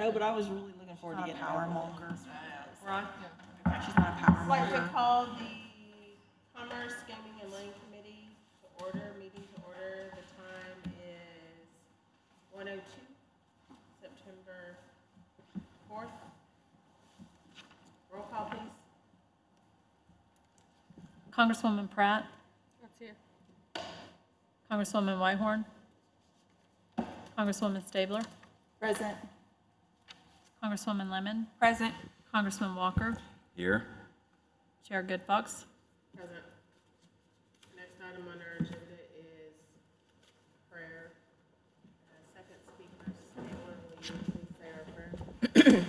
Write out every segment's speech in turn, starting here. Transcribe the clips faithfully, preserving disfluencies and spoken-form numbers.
No, but I was really looking forward to Not a getting power over it. monger. Ron? She's not a power I'd like to monger. call the Commerce, Gaming, and Lane Committee to order, meeting to order. The time is one oh two, September fourth. Roll call, please. Congresswoman Pratt, That's here. Congresswoman Whitehorn, Congresswoman Stabler, Present. Congresswoman Lemon, Present. Congressman Walker, Here. Chair Goodfox. Present. Next item on our agenda is prayer. Uh, Second speaker, Taylor, will you please say our prayer?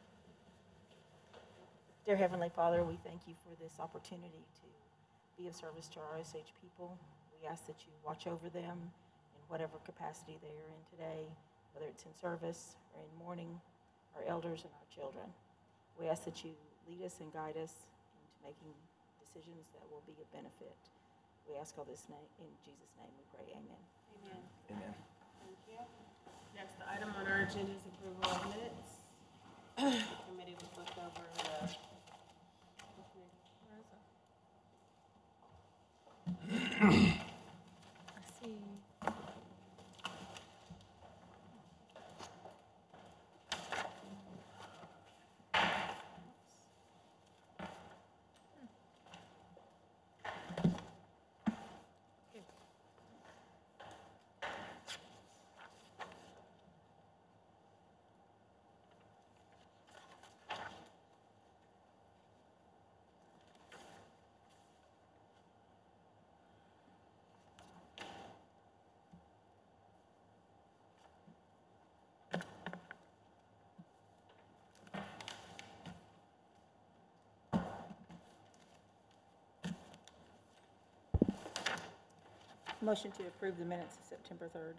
Dear Heavenly Father, we thank you for this opportunity to be of service to our Osage people. We ask that you watch over them in whatever capacity they are in today, whether it's in service or in mourning, our elders and our children. We ask that you lead us and guide us into making decisions that will be of benefit. We ask all this name, in Jesus' name we pray, amen. Amen. Amen. Thank you. Next item on our agenda is approval of minutes. The committee was looked over the. Where is it? I see. Motion to approve the minutes of September third.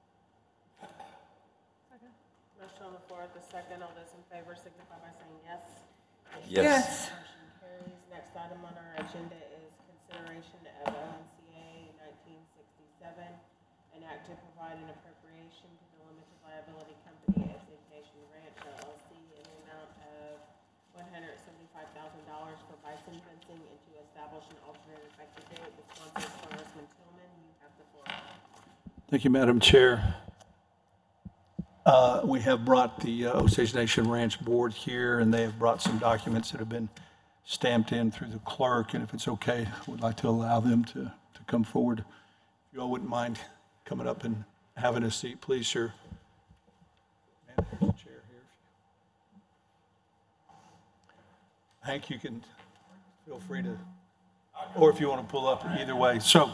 Motion on the floor at the second. All those in favor signify by saying yes. Yes. Motion carries. Next item on our agenda is consideration of O N C A nineteen sixty-seven, an act to provide an appropriation to the limited liability company Osage Nation Ranch L L C in the amount of one hundred seventy-five thousand dollars for bison fencing and to establish an alternate effective date. The sponsor is Congressman Tillman. You have the floor. Thank you, Madam Chair. Uh, We have brought the uh, Osage Nation Ranch Board here, and they have brought some documents that have been stamped in through the clerk, and if it's okay, I would like to allow them to, to come forward. If you all wouldn't mind coming up and having a seat, please, sir. Man, there's a chair here. Hank, you can feel free to, or if you want to pull up, either way. So,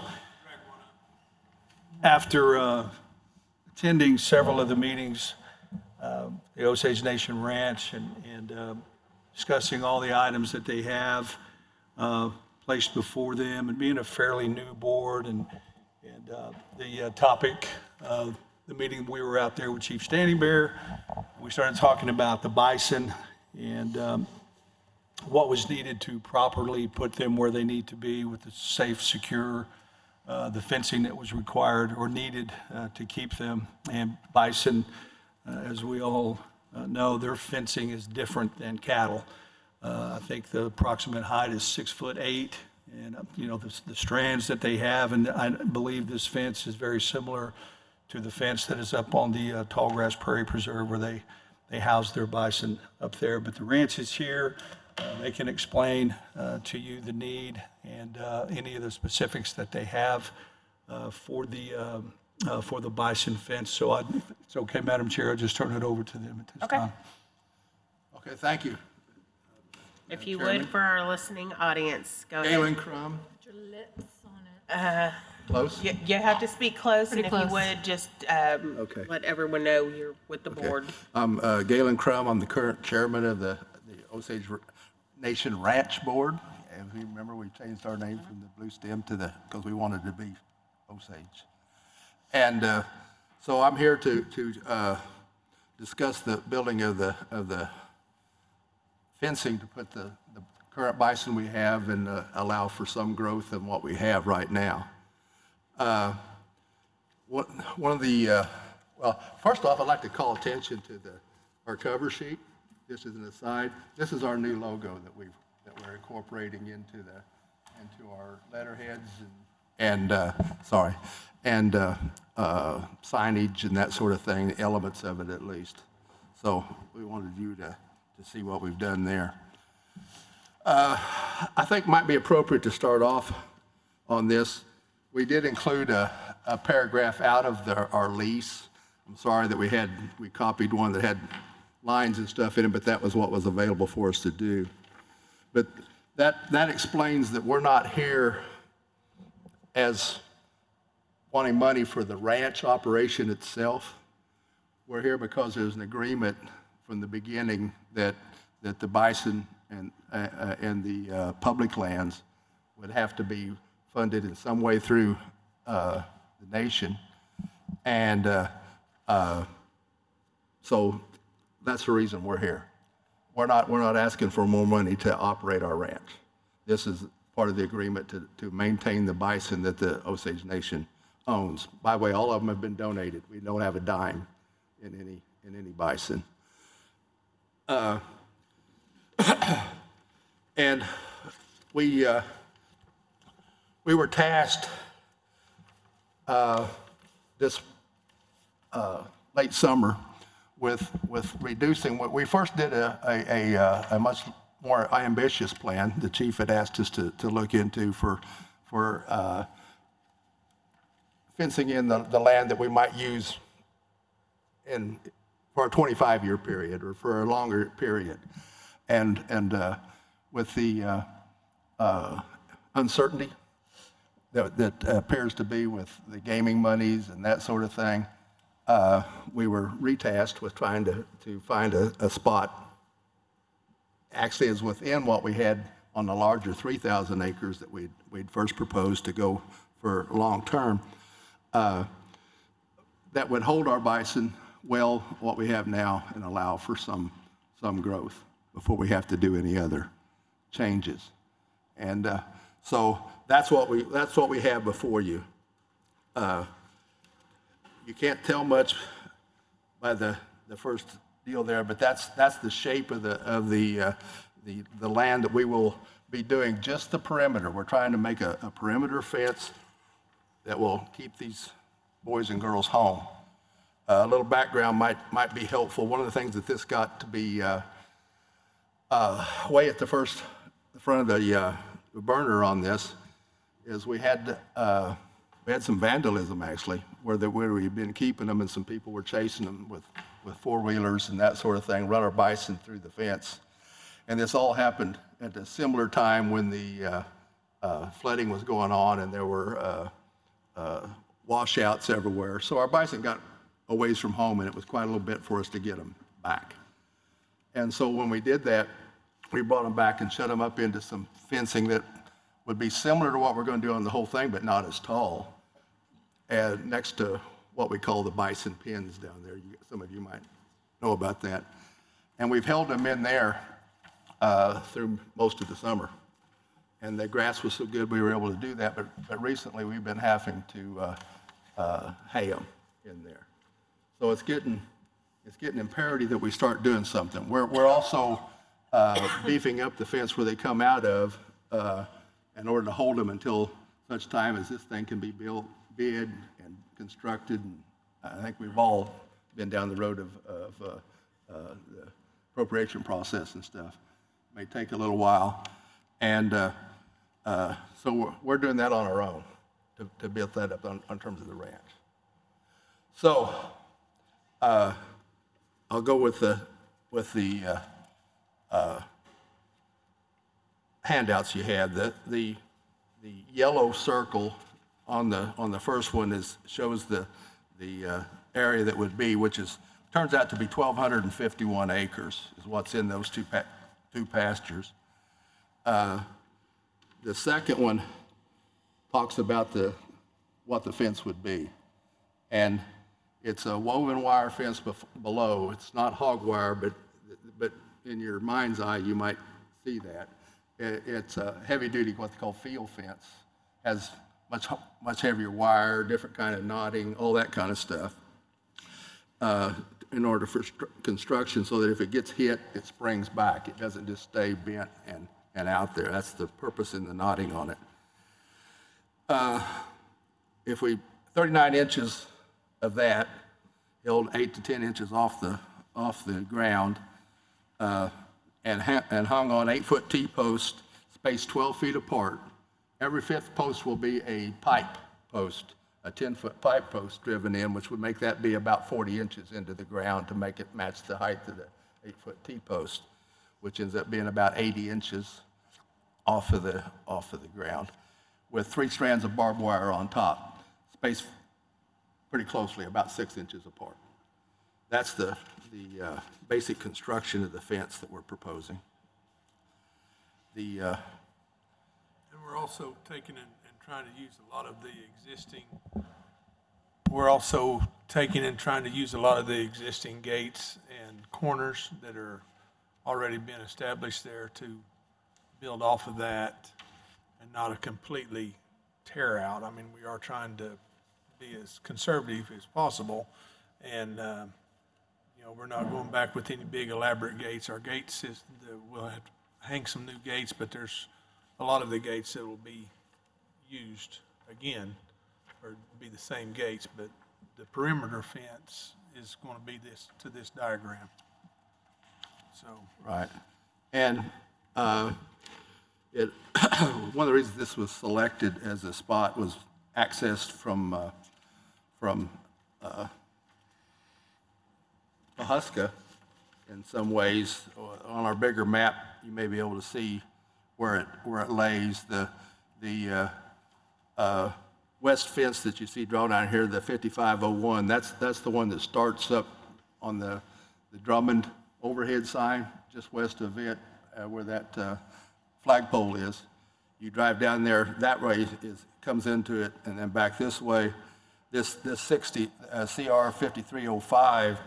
after uh, attending several of the meetings, um, the Osage Nation Ranch, and, and um, discussing all the items that they have uh, placed before them, and being a fairly new board, and, and uh, the uh, topic of the meeting, we were out there with Chief Standing Bear. We started talking about the bison and um, what was needed to properly put them where they need to be with the safe, secure, uh, the fencing that was required or needed uh, to keep them. And bison, uh, as we all uh, know, their fencing is different than cattle. Uh, I think the approximate height is six foot eight, and uh, you know the, the strands that they have, and I believe this fence is very similar to the fence that is up on the uh, Tallgrass Prairie Preserve, where they they house their bison up there. But the ranch is here. Uh, they can explain uh, to you the need and uh, any of the specifics that they have uh, for the um, uh, for the bison fence. So I, if it's okay, Madam Chair, I'll just turn it over to them at this Okay. time. Okay, thank you. If you Chairman. would, for our listening audience, go ahead. Galen Crum, close? You, you have to speak close, and Pretty if close. you would, just um, Okay. let everyone know you're with the Okay. board. I'm uh, Galen Crum. I'm the current chairman of the the Osage Nation Ranch Board. As we remember, we changed our name from the Blue Stem to the, because we wanted to be Osage. And uh, so I'm here to, to uh, discuss the building of the, of the fencing to put the, the current bison we have and uh, allow for some growth in what we have right now. Uh, One one of the, uh, well, first off, I'd like to call attention to the our cover sheet. This is an aside. This is our new logo that we've, that we're incorporating into the, into our letterheads and, and uh, sorry, and uh, uh, signage and that sort of thing, elements of it at least. So we wanted you to, to see what we've done there. Uh, I think it might be appropriate to start off on this. We did include a, a paragraph out of the, our lease. I'm sorry that we had, we copied one that had lines and stuff in it, but that was what was available for us to do. But that, that explains that we're not here as wanting money for the ranch operation itself. We're here because there's an agreement from the beginning that, that the bison and, uh, and the uh, public lands would have to be funded in some way through uh, the nation. And uh, uh, so that's the reason we're here. We're not, we're not asking for more money to operate our ranch. This is part of the agreement to, to maintain the bison that the Osage Nation owns. By the way, all of them have been donated. We don't have a dime in any, in any bison. Uh, and we, uh, we were tasked uh, this uh, late summer with, with reducing, what we first did a, a, a, a much more ambitious plan. The chief had asked us to, to look into for, for uh, fencing in the, the land that we might use in, for a twenty-five year period or for a longer period. And, and uh, with the uh, uh, uncertainty that, that appears to be with the gaming monies and that sort of thing, uh, we were retasked with trying to, to find a, a spot. Actually, is within what we had on the larger three thousand acres that we'd, we'd first proposed to go for long term. Uh, that would hold our bison well what we have now and allow for some, some growth before we have to do any other changes. And uh, so that's what we, that's what we have before you. Uh, you can't tell much by the, the first deal there, but that's, that's the shape of the, of the, uh, the, the land that we will be doing, just the perimeter. We're trying to make a, a perimeter fence that will keep these boys and girls home. Uh, a little background might, might be helpful. One of the things that this got to be uh, uh, way at the first, the front of the, uh, the burner on this is we had, uh, we had some vandalism actually, where, the, where we've been keeping them and some people were chasing them with, with four-wheelers and that sort of thing, run our bison through the fence. And this all happened at a similar time when the uh, uh, flooding was going on and there were uh, uh, washouts everywhere. So our bison got a ways from home and it was quite a little bit for us to get them back. And so when we did that, we brought them back and shut them up into some fencing that would be similar to what we're going to do on the whole thing, but not as tall. And next to what we call the bison pens down there. You, some of you might know about that. And we've held them in there uh, through most of the summer. And the grass was so good we were able to do that, but, but recently we've been having to uh, uh, hay them in there. So it's getting, it's getting imperative that we start doing something. We're, we're also uh, beefing up the fence where they come out of uh, in order to hold them until such time as this thing can be built, bid and constructed. And I think we've all been down the road of, of uh, uh, the appropriation process and stuff. It may take a little while. And uh, uh, so we're, we're doing that on our own to, to build that up on, on terms of the ranch. So uh, I'll go with the, with the uh, uh, handouts you had. The, the, the yellow circle on the, on the first one is, shows the, the uh, area that would be, which is, turns out to be one thousand two hundred fifty-one acres is what's in those two, pa two pastures. Uh, the second one talks about the, what the fence would be. And it's a woven wire fence below. It's not hog wire, but, but in your mind's eye, you might see that. It, it's a heavy-duty, what they call field fence. Has much, much heavier wire, different kind of knotting, all that kind of stuff. Uh, in order for stru- construction, so that if it gets hit, it springs back. It doesn't just stay bent and, and out there. That's the purpose in the knotting on it. Uh, If we, thirty-nine inches of that, held eight to ten inches off the, off the ground, uh, and ha- and hung on eight-foot T-posts, spaced twelve feet apart. Every fifth post will be a pipe post, a ten-foot pipe post driven in, which would make that be about forty inches into the ground to make it match the height of the eight-foot T-post, which ends up being about eighty inches off of the, off of the ground, with three strands of barbed wire on top, spaced pretty closely, about six inches apart. That's the, the uh, basic construction of the fence that we're proposing. The, uh, And we're also taking and, and trying to use a lot of the existing, we're also taking and trying to use a lot of the existing gates and corners that are already been established there to build off of that and not a completely tear out. I mean, we are trying to be as conservative as possible. And, um, you know, we're not going back with any big elaborate gates. Our gate system, we'll have to hang some new gates, but there's a lot of the gates that will be used again, or be the same gates, but the perimeter fence is going to be this, to this diagram. So, right. And uh, it, one of the reasons this was selected as a spot was accessed from, uh, from uh, Pahuska in some ways. On our bigger map, you may be able to see where it, where it lays. The, the uh, uh, west fence that you see drawn out here, the fifty-five oh one, that's, that's the one that starts up on the, the Drummond overhead sign, just west of it, uh, where that uh, flagpole is. You drive down there, that way is, comes into it, and then back this way. This, this sixty, uh, C R fifty-three oh five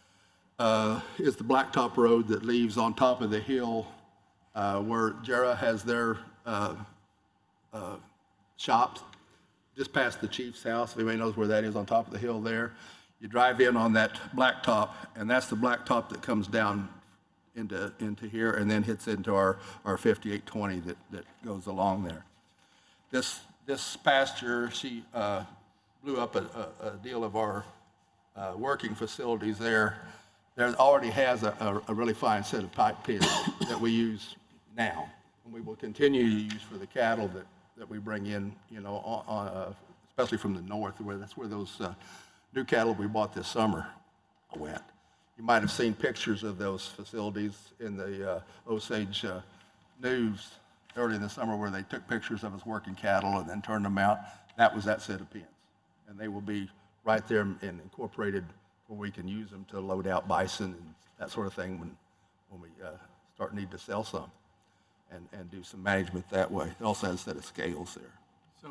uh, is the blacktop road that leaves on top of the hill uh, where Jera has their uh, uh, shops, just past the chief's house. If anybody knows where that is, on top of the hill there. You drive in on that blacktop, and that's the blacktop that comes down into, into here and then hits into our, our fifty-eight twenty that, that goes along there. This, this pasture, she uh, blew up a, a, a deal of our uh, working facilities there. There already has a, a, a really fine set of pipe pins that we use now, and we will continue to use for the cattle that, that we bring in, you know, on, on, uh, especially from the north, where that's where those uh, new cattle we bought this summer went. You might have seen pictures of those facilities in the uh, Osage uh, News early in the summer, where they took pictures of us working cattle and then turned them out. That was that set of pins, and they will be right there and incorporated where we can use them to load out bison and that sort of thing when, when we uh, start need to sell some, and, and do some management that way. It also has a set of scales there. so,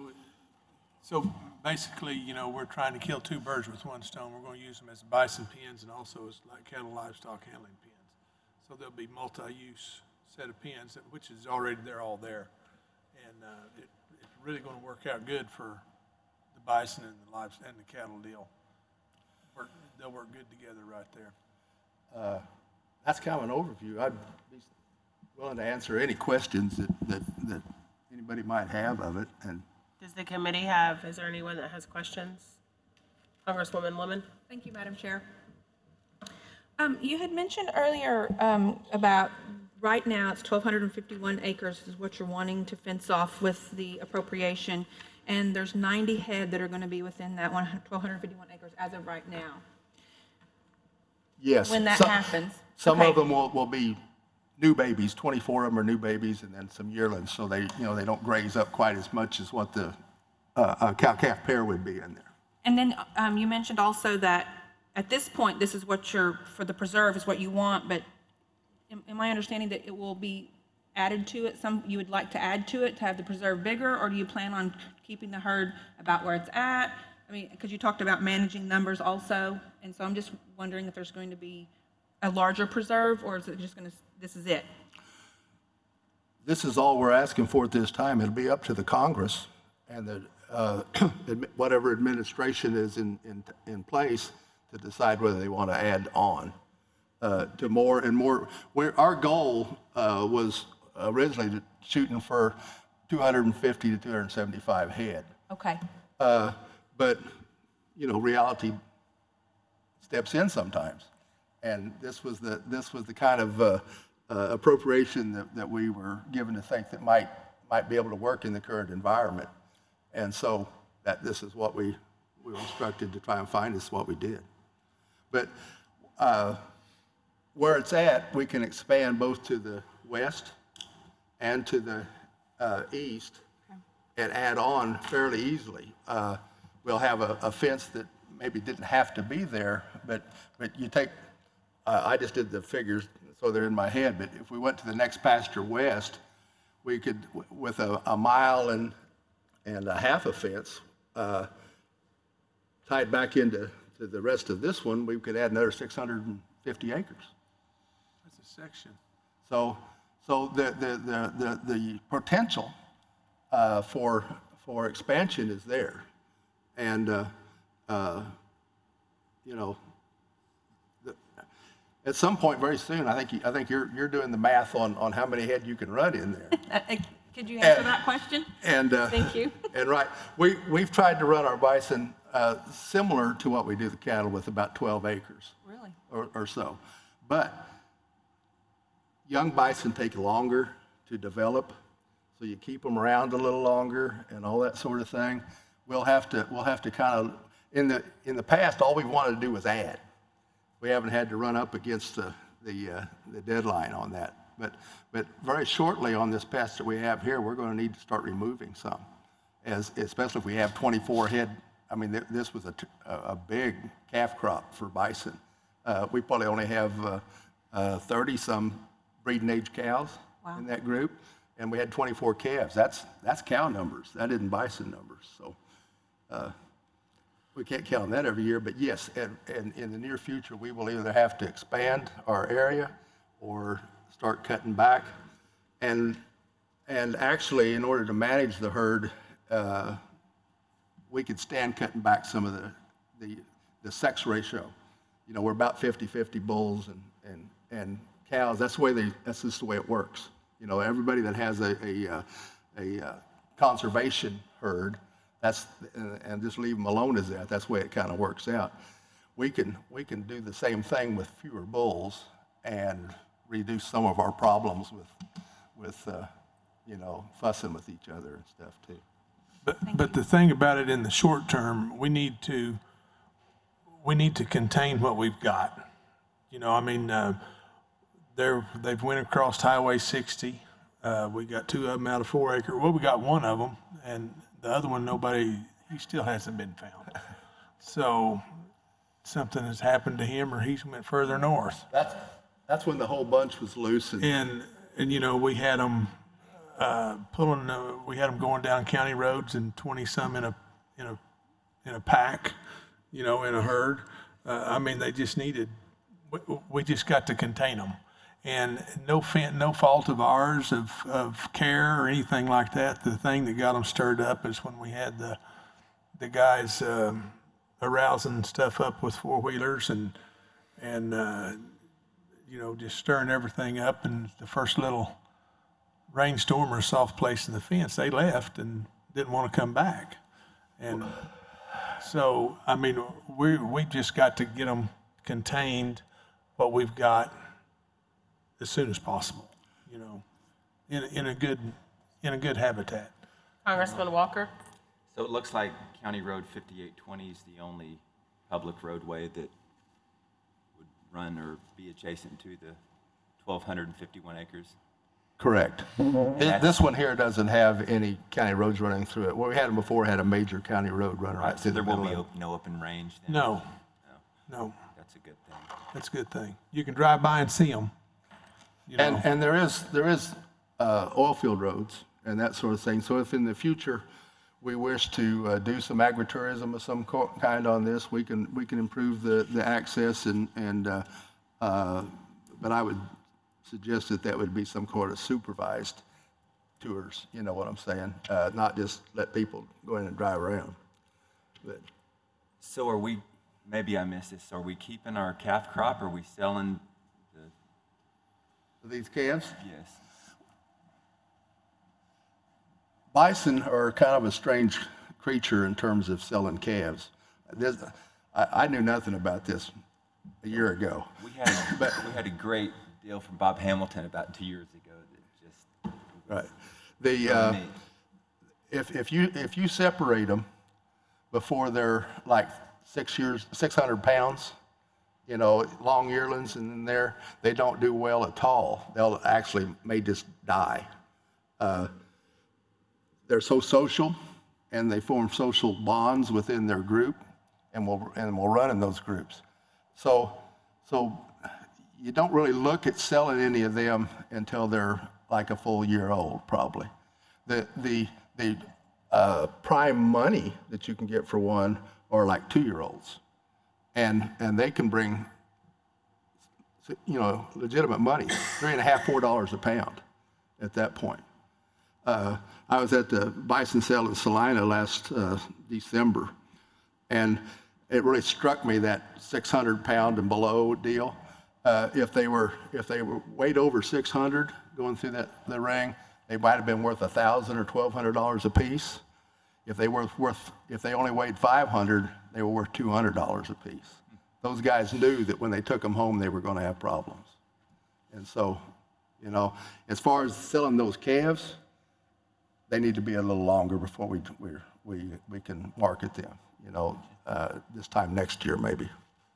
so basically, you know, we're trying to kill two birds with one stone. We're going to use them as bison pens and also as like cattle livestock handling pens. So there'll be multi-use set of pens, which is already, they're all there. And uh, it, it's really going to work out good for the bison and the lives and the cattle deal. Work, they'll work good together right there. That's kind of an overview. I'd be willing to answer any questions that, that, that anybody might have of it. And Does the committee have, is there anyone that has questions? Congresswoman Lemon? Thank you, Madam Chair. Um, you had mentioned earlier, um, about, right now, it's twelve fifty-one acres is what you're wanting to fence off with the appropriation, and there's ninety head that are gonna be within that one, twelve fifty-one acres as of right now. yes. When that some- happens. Some Okay. of them will, will be new babies, twenty-four of them are new babies, and then some yearlings, so they, you know, they don't graze up quite as much as what the uh, uh, cow-calf pair would be in there. And then, um, you mentioned also that at this point, this is what you're, for the preserve is what you want, but am, am I understanding that it will be added to it? Some, you would like to add to it to have the preserve bigger, or do you plan on keeping the herd about where it's at? I mean, because you talked about managing numbers also, and so I'm just wondering if there's going to be a larger preserve, or is it just going to, this is it? This is all we're asking for at this time. It'll be up to the Congress and the, uh, admi- whatever administration is in, in, in place to decide whether they want to add on uh, to more and more. Where our goal uh, was originally to- shooting for two hundred fifty to two hundred seventy-five head. Okay. Uh, But, you know, reality steps in sometimes. And this was the, this was the kind of uh, uh, appropriation that, that we were given to think that might, might be able to work in the current environment. And so that this is what we, we were instructed to try and find, this is what we did. But uh, where it's at, we can expand both to the west and to the uh, east and add on fairly easily. Uh, We'll have a, a fence that maybe didn't have to be there, but, but you take, uh, I just did the figures, so they're in my head, but if we went to the next pasture west, we could, w- with a, a mile and, and a half a fence, uh, tied back into to the rest of this one, we could add another six hundred fifty acres. That's a section. So, so the, the, the, the, the potential uh, for, for expansion is there. And, uh, uh, you know, the, at some point very soon, I think, you, I think you're, you're doing the math on, on how many head you can run in there. Uh, Could you answer And- that question? And, uh, Thank you. And right, we, we've tried to run our bison uh, similar to what we do the cattle with, about twelve acres. Really? Or, or so. But young bison take longer to develop, so you keep them around a little longer and all that sort of thing. We'll have to, we'll have to kind of, in the, in the past, all we wanted to do was add. We haven't had to run up against the, the, uh, the deadline on that. But, but very shortly on this pasture we have here, we're going to need to start removing some, as, especially if we have twenty-four head. I mean, th- this was a, t- a a big calf crop for bison. Uh, we probably only have uh, uh, thirty-some breeding age cows Wow. in that group, and we had twenty-four calves. That's, that's cow numbers. That isn't bison numbers. So uh, we can't count on that every year. But yes, and, and in the near future, we will either have to expand our area or start cutting back. And, and actually, in order to manage the herd, uh, we could stand cutting back some of the, the, the sex ratio. You know, we're about fifty-fifty bulls and, and, and cows. That's the way they, that's just the way it works. You know, everybody that has a, a, uh, a uh, conservation herd, that's, and, and just leave them alone as that, that's the way it kind of works out. We can, we can do the same thing with fewer bulls and reduce some of our problems with, with, uh, you know, fussing with each other and stuff too. But, but the thing about it in the short term, we need to, we need to contain what we've got. You know, I mean, uh, they're, they've went across Highway sixty. Uh, we got two of them out of four acre. Well, we got one of them, and the other one, nobody, he still hasn't been found. So something has happened to him, or he's went further north. That's, that's when the whole bunch was loose and, And, and, you know, we had them, uh, pulling, uh, we had them going down county roads and twenty-some in a, in a, in a pack, you know, in a herd. Uh, I mean, they just needed, we, we just got to contain them. And no fan, no fault of ours of, of care or anything like that. The thing that got them stirred up is when we had the, the guys, um, arousing stuff up with four-wheelers and, and, uh, you know, just stirring everything up. And the first little rainstorm or soft place in the fence, they left and didn't want to come back. And so, I mean, we, we just got to get them contained, what we've got, as soon as possible, you know, in, in a good, in a good habitat. Congressman Walker? So it looks like County Road fifty-eight twenty is the only public roadway that would run or be adjacent to the twelve fifty-one acres. correct. Th- This one here doesn't have any county roads running through it. Well, we had them before, had a major county road run right So through the there won't middle be of it. op- no open range then? No, no, That's a good thing. that's a good thing. You can drive by and see them, you know. And, and there is, there is uh, oil field roads and that sort of thing. So if in the future we wish to uh, do some agritourism of some co- kind on this, we can, we can improve the, the access and, and uh, uh, but I would suggest that that would be some sort of supervised tours, you know what I'm saying? Uh, Not just let people go in and drive around. But So are we maybe I missed this. Are we keeping our calf crop? Or are we selling the, These calves? yes? Bison are kind of a strange creature in terms of selling calves. There's, I, I knew nothing about this a year ago. We had, a, we had a great deal from Bob Hamilton about two years ago that just Right. The, really uh, neat. if, if you, if you separate them before they're like six years, six hundred pounds, you know, long yearlings, and then they're, they don't do well at all. They'll actually may just die. Uh, they're so social, and they form social bonds within their group, and will and will run in those groups. So, so you don't really look at selling any of them until they're like a full year old, probably. The the the uh, prime money that you can get for one are like two-year-olds, and and they can bring, you know, legitimate money, three and a half, four dollars a pound, at that point. Uh, I was at the bison sale in Salina last uh, December, and it really struck me that six hundred pound and below deal. Uh, if they were if they were weighed over six hundred going through that the ring, they might have been worth a thousand or twelve hundred dollars a piece. If they were worth if they only weighed five hundred, they were worth two hundred dollars a piece. Those guys knew that when they took them home, they were going to have problems. And so, you know, as far as selling those calves, they need to be a little longer before we we we, we can market them. You know, uh, this time next year maybe.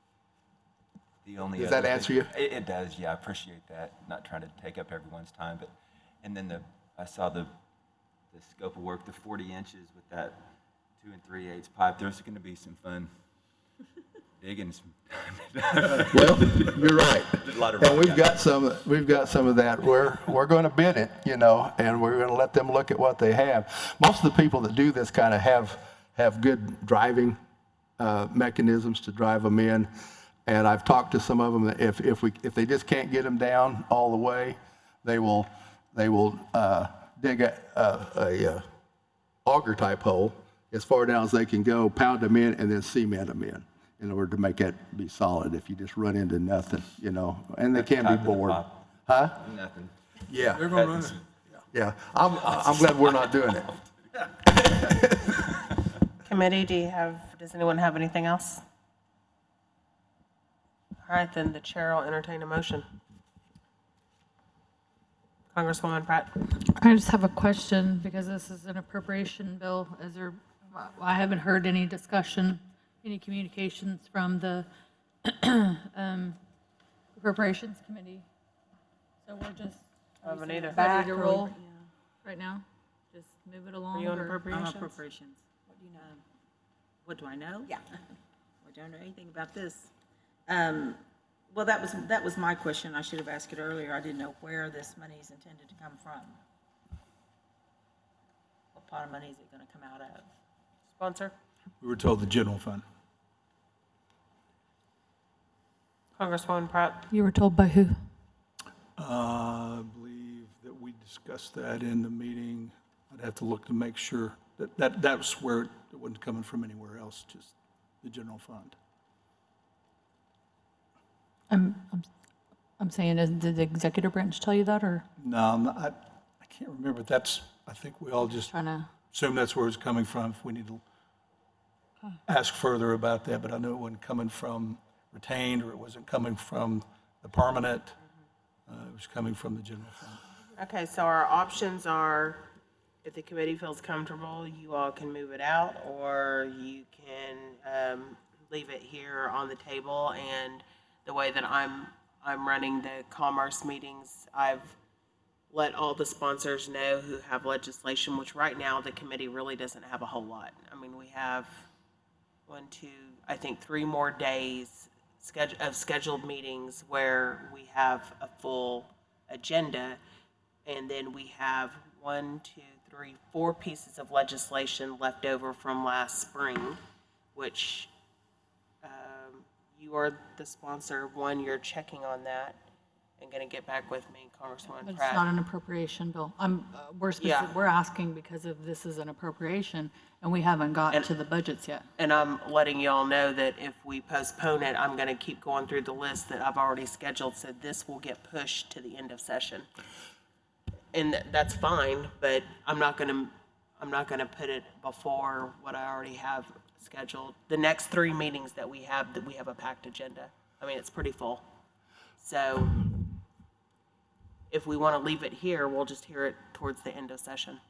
The only Does other that answer thing- you? It, it does, yeah, I appreciate that, not trying to take up everyone's time, but, and then the, I saw the, the scope of work, the forty inches with that two and three eighths pipe, there's gonna be some fun digging. some- Well, you're right. A lot of And rock we've out got some, we've got some of that. We're, we're going to bid it, you know, and we're going to let them look at what they have. Most of the people that do this kind of have, have good driving uh, mechanisms to drive them in. And I've talked to some of them that if, if we, if they just can't get them down all the way, they will, they will uh, dig a, a, a uh, auger type hole as far down as they can go, pound them in, and then cement them in, in order to make it be solid. If you just run into nothing, you know, and they can be Top of the bored. pop. Huh? Nothing. Yeah, They're gonna run it. yeah. I'm, I'm glad we're not doing it. Committee, do you have, does anyone have anything else? All right, then the chair will entertain a motion. Congresswoman Pratt? I just have a question because this is an appropriation bill. Is there, I haven't heard any discussion, any communications from the um, Appropriations Committee. So we're just I haven't either. ready to Back or- roll right now? Just move it Are along? you on or- I'm appropriations? appropriations. What do you know? What do I know? Yeah. I don't know anything about this. Um, well, that was, that was my question. I should have asked it earlier. I didn't know where this money is intended to come from. What pot of money is it going to come out of? Sponsor? We were told the general fund. Congresswoman Pratt? You were told by who? Uh, I believe that we discussed that in the meeting. I'd have to look to make sure that, that, that's where it wasn't coming from anywhere else, just the general fund. I'm, I'm, I'm saying, is- did the executive branch tell you that or No, I'm not- I, I can't remember. That's, I think we all just trying to? assume that's where it's coming from. If we need to ask further about that, but I know it wasn't coming from retained, or it wasn't coming from the permanent. Uh, it was coming from the general fund. Okay, so our options are, if the committee feels comfortable, you all can move it out, or you can um, leave it here on the table. And the way that I'm, I'm running the commerce meetings, I've let all the sponsors know who have legislation, which right now the committee really doesn't have a whole lot. I mean, we have one, two, I think three more days schedule, of scheduled meetings where we have a full agenda. And then we have one, two, three, four pieces of legislation left over from last spring, which um, you are the sponsor. One, you're checking on that. and gonna get back with me, Congresswoman But it's Pratt. not an appropriation bill. I'm, uh, we're Yeah. specific, we're asking because of this is an appropriation, and we haven't gotten And- to the budgets yet. And I'm letting y'all know that if we postpone it, I'm gonna keep going through the list that I've already scheduled, so this will get pushed to the end of session. And th- that's fine, but I'm not gonna, I'm not gonna put it before what I already have scheduled. The next three meetings that we have, that we have a packed agenda. I mean, it's pretty full. So if we wanna leave it here, we'll just hear it towards the end of session.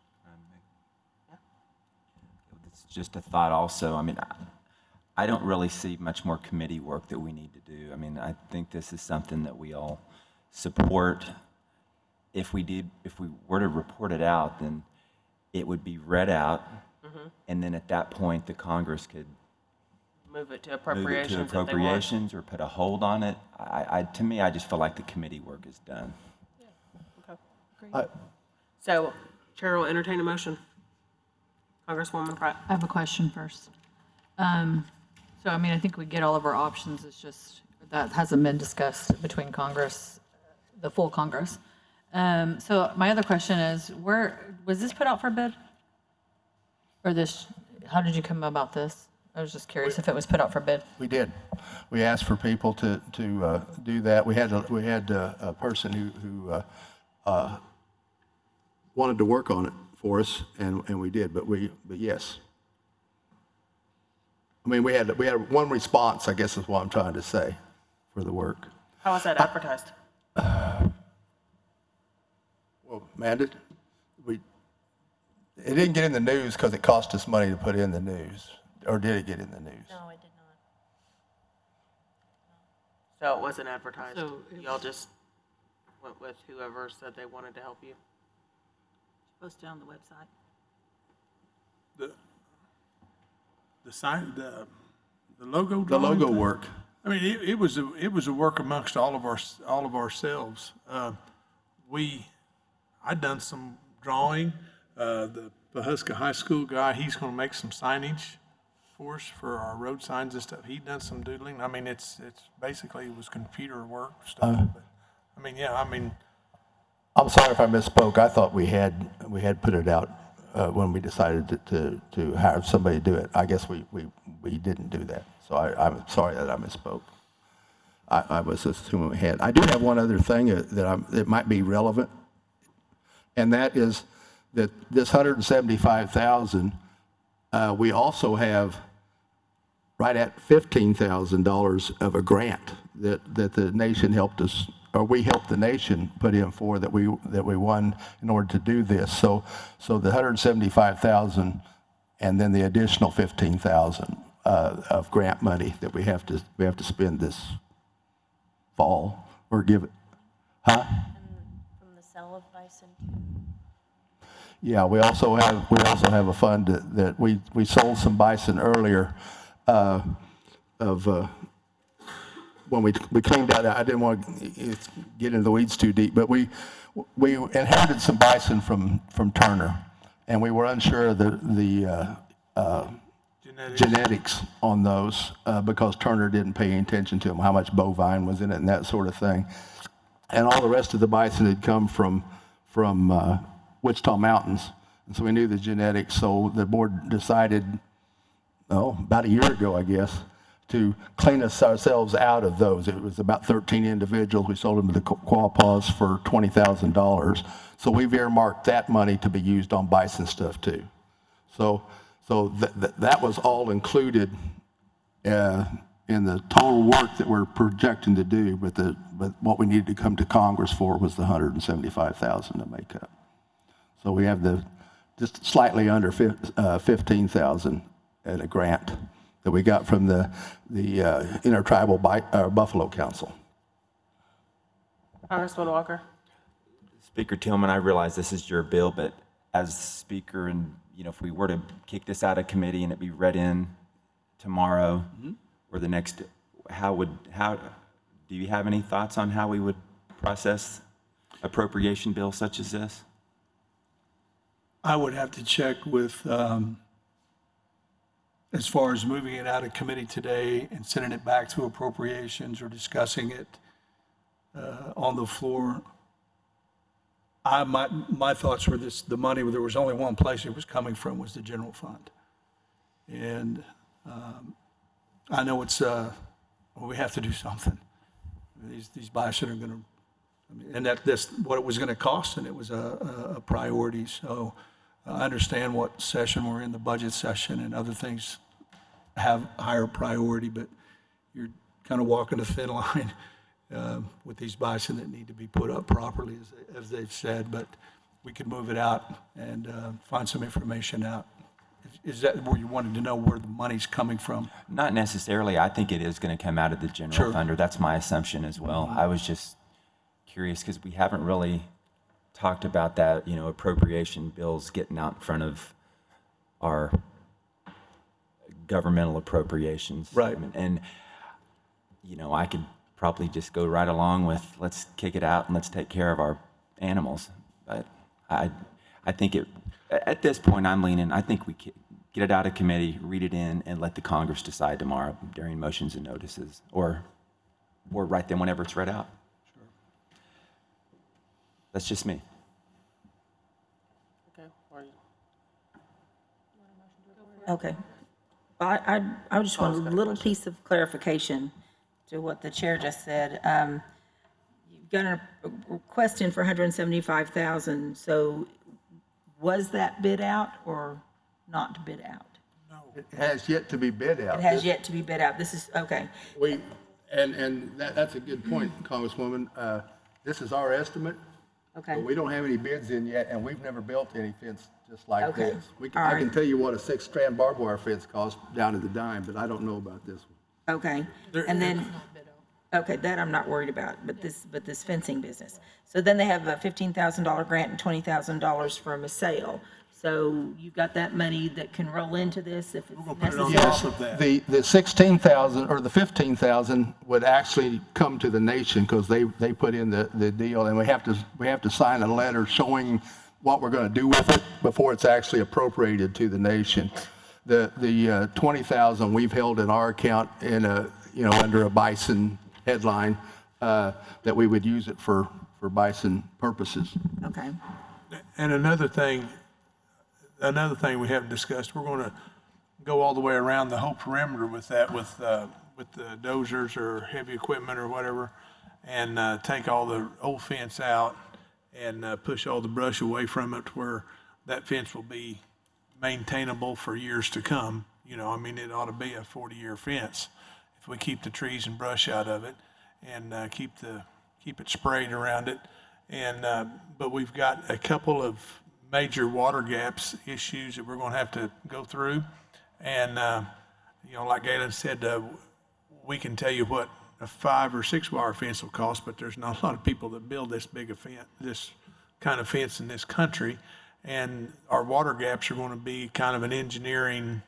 It's just a thought also. I mean, I, I don't really see much more committee work that we need to do. I mean, I think this is something that we all support. If we did, if we were to report it out, then it would be read out, and then at that point, the Congress could Move it to move it appropriations to if they want. appropriations or put a hold on it. I, I, to me, I just feel like the committee work is done. So Chair will entertain a motion. Congresswoman Pratt. I have a question first. Um, So, I mean, I think we get all of our options, it's just, that hasn't been discussed between Congress, the full Congress. Um, So my other question is, where, was this put out for bid? Or this, how did you come about this? I was just curious if it was put out for bid. We did. We asked for people to, to uh, do that. We had, a we had a a person who, who uh, uh, wanted to work on it for us, and, and we did, but we, but yes. I mean, we had, we had one response, I guess is what I'm trying to say, for the work. How was that advertised? Well, Amanda, we, it didn't get in the news because it cost us money to put in the news, or did it get in the news? No, it did not. So it wasn't advertised? So it- Y'all just went with whoever said they wanted to help you? Posted on the website. The, the sign, the, the logo The drawing logo thing? work. I mean, it, it was a, it was a work amongst all of our, all of ourselves. Uh, we, I'd done some drawing, uh, the Pahuska High School guy, he's gonna make some signage for us for our road signs and stuff. He'd done some doodling. I mean, it's, it's basically, it was computer work stuff. But, I mean, yeah, I mean, I'm sorry if I misspoke. I thought we had, we had put it out uh, when we decided to, to, to have somebody do it. I guess we, we, we didn't do that. So I, I'm sorry that I misspoke. I, I was assuming we had. I do have one other thing uh, that I'm, that might be relevant, and that is that this one hundred seventy-five thousand, uh, we also have right at fifteen thousand dollars of a grant that, that the nation helped us, or we helped the nation put in for, that we, that we won in order to do this. So, so the one hundred seventy-five thousand and then the additional fifteen thousand uh, of grant money that we have to, we have to spend this fall, or give it, huh? From the sale of bison. Yeah, we also have, we also have a fund that, that we, we sold some bison earlier, uh, of, uh, when we, we cleaned that out. I didn't want to get into the weeds too deep, but we, we inherited some bison from, from Turner, and we were unsure of the, the, uh, uh, genetics. genetics on those, uh, because Turner didn't pay any attention to them, how much bovine was in it and that sort of thing. And all the rest of the bison had come from, from, uh, Wichita Mountains. And so we knew the genetics, so the board decided, oh, about a year ago, I guess, to clean us ourselves out of those. It was about thirteen individuals. We sold them to the Quapaws for twenty thousand dollars. So we've earmarked that money to be used on bison stuff too. So, so th- th- that was all included uh, in the total work that we're projecting to do, but the, but what we needed to come to Congress for was the one hundred seventy-five thousand to make up. So we have the, just slightly under fifteen thousand at a grant that we got from the, the uh, Intertribal Bi- uh, Buffalo Council. Congressman Walker. Speaker Tillman, I realize this is your bill, but as speaker, and, you know, if we were to kick this out of committee and it be read in tomorrow or the next, how would, how, do you have any thoughts on how we would process appropriation bills such as this? I would have to check with, um, as far as moving it out of committee today and sending it back to appropriations or discussing it. uh, on the floor. I, my, my thoughts were this, the money, there was only one place it was coming from, was the general fund. And um, I know it's, uh, well, we have to do something. These, these bison are going to, I mean, and that, that's what it was going to cost, and it was a, a, a priority. So I understand what session we're in, the budget session, and other things have higher priority, but you're kind of walking a thin line uh, with these bison that need to be put up properly, as, they, as they've said. But we could move it out and uh, find some information out. Is that where you wanted to know where the money's coming from? Not necessarily. I think it is going to come out of the general Sure. fund, or that's my assumption as well. I was just curious because we haven't really talked about that, you know, appropriation bills getting out in front of our governmental appropriations. Right. And, you know, I could probably just go right along with, let's kick it out and let's take care of our animals. But I, I think it, at this point, I'm leaning, I think we get it out of committee, read it in, and let the Congress decide tomorrow during motions and notices, or, or right then whenever it's read out. Sure. That's just me. Okay, or you- Okay. I, I, I just want a little piece of clarification to what the chair just said. Um, You've got a request in for one hundred seventy-five thousand, so was that bid out or not bid out? It has yet to be bid out. It has yet to be bid out. This is, okay. We, and, and that, that's a good point, Congresswoman. Uh, This is our estimate, Okay. but we don't have any bids in yet, and we've never built any fence just like Okay. this. We can, All I can right. tell you what a six-strand barbed wire fence costs down at the dime, but I don't know about this one. Okay, and then, okay, that I'm not worried about, but this, but this fencing business. So then they have a fifteen thousand dollar grant and twenty thousand dollars from a sale. So you got that money that can roll into this if it's put it on necessary? top of that. The, the sixteen thousand, or the fifteen thousand would actually come to the nation because they, they put in the, the deal, and we have to, we have to sign a letter showing what we're going to do with it before it's actually appropriated to the nation. The, the uh, twenty thousand we've held in our account in a, you know, under a bison headline, uh, that we would use it for, for bison purposes. Okay, And another thing, another thing we haven't discussed, we're going to go all the way around the whole perimeter with that, with, uh, with the dozers or heavy equipment or whatever, and uh, take all the old fence out and uh, push all the brush away from it where that fence will be maintainable for years to come. You know, I mean, it ought to be a forty-year fence if we keep the trees and brush out of it and uh, keep the, keep it sprayed around it. And, uh, but we've got a couple of major water gaps issues that we're going to have to go through. And, uh, you know, like Galen said, uh, we can tell you what a five or six wire fence will cost, but there's not a lot of people that build this big a fence, this kind of fence in this country. And our water gaps are going to be kind of an engineering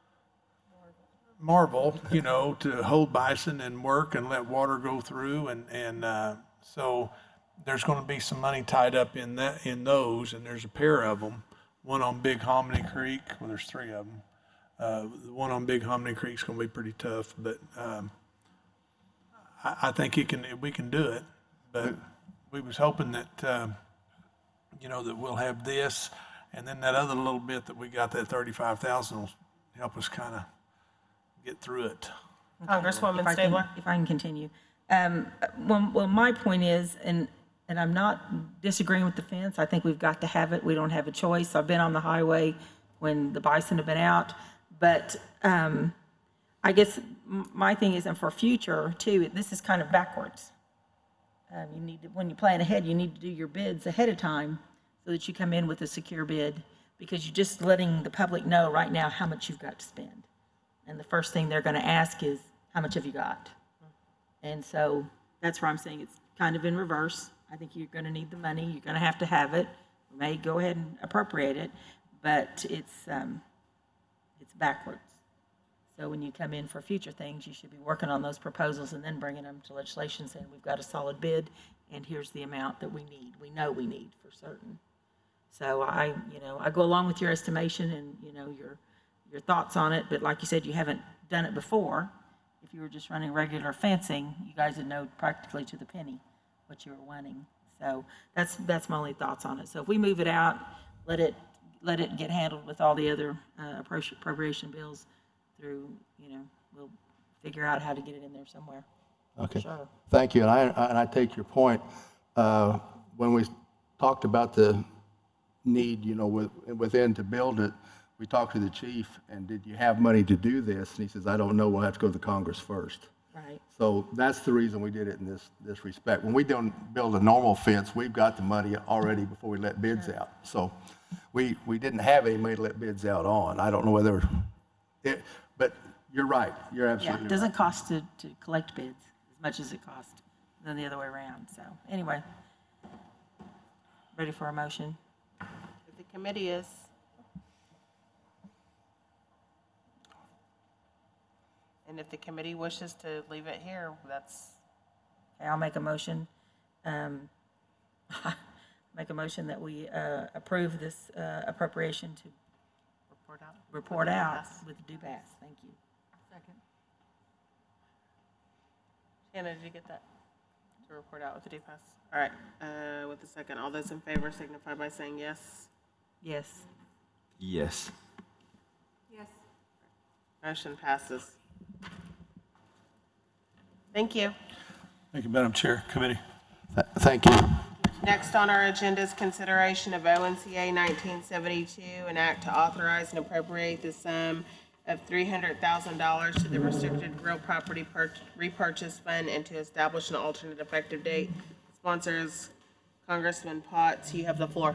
marvel, you know, to hold bison and work and let water go through. And, and, uh, so there's going to be some money tied up in that, in those, and there's a pair of them. One on Big Hominy Creek, well, there's three of them. Uh, the one on Big Hominy Creek is going to be pretty tough, but, um, I, I think it can, we can do it. But we was hoping that, um, you know, that we'll have this, and then that other little bit that we got, that thirty-five thousand will help us kind of get through it. If Congresswoman I can, Stabler? if I can continue. Um, well, well, my point is, and, and I'm not disagreeing with the fence, I think we've got to have it, we don't have a choice. I've been on the highway when the bison have been out, but, um, I guess m- my thing is, and for future too, this is kind of backwards. Um, you need to, when you plan ahead, you need to do your bids ahead of time so that you come in with a secure bid, because you're just letting the public know right now how much you've got to spend. And the first thing they're going to ask is, how much have you got? And so that's where I'm saying it's kind of in reverse. I think you're going to need the money. You're going to have to have it. We may go ahead and appropriate it, but it's, um, it's backwards. So when you come in for future things, you should be working on those proposals and then bringing them to legislation saying, we've got a solid bid and here's the amount that we need. We know we need for certain. So I, you know, I go along with your estimation and, you know, your, your thoughts on it, but like you said, you haven't done it before. If you were just running regular fencing, you guys would know practically to the penny what you were wanting. So that's, that's my only thoughts on it. So if we move it out, let it, let it get handled with all the other uh, appro- appropriation bills through, you know, we'll figure out how to get it in there somewhere. Okay. Sure. Thank you, and I, and I take your point. Uh, When we talked about the need, you know, with- within to build it, we talked to the chief, and did you have money to do this? And he says, I don't know, we'll have to go to the Congress first. Right. So that's the reason we did it in this, this respect. When we don't build a normal fence, we've got the money already before we let bids out. So we, we didn't have any money to let bids out on. I don't know whether, it, but you're right, you're Yeah, absolutely it right. doesn't cost to, to collect bids as much as it costs than the other way around. So anyway, ready for a motion? If the committee is, and if the committee wishes to leave it here, that's, Okay, I'll make a motion. um, Make a motion that we uh, approve this uh, appropriation to report out. report out with the DUPAS. Thank you. Second. Shannon, did you get that? To report out with the D PAS? All right, uh, with the second, all those in favor signify by saying yes. Yes. Yes. Motion passes. Thank you. Thank you, Madam Chair, committee. Th- Thank you. Next on our agenda is consideration of O N C A nineteen seventy-two, an act to authorize and appropriate the sum of three hundred thousand dollars to the restricted real property pur- repurchase fund and to establish an alternate effective date. Sponsors Congressman Potts. You have the floor.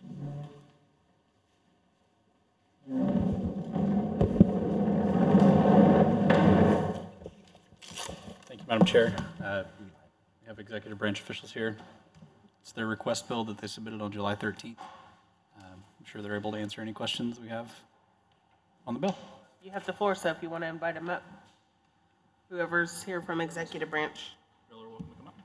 Thank you, Madam Chair. Uh, We have executive branch officials here. It's their request bill that they submitted on July thirteenth. Um, I'm sure they're able to answer any questions we have on the bill. You have the floor, so if you want to invite him up. Whoever's here from executive branch. Bill, are welcome to come up.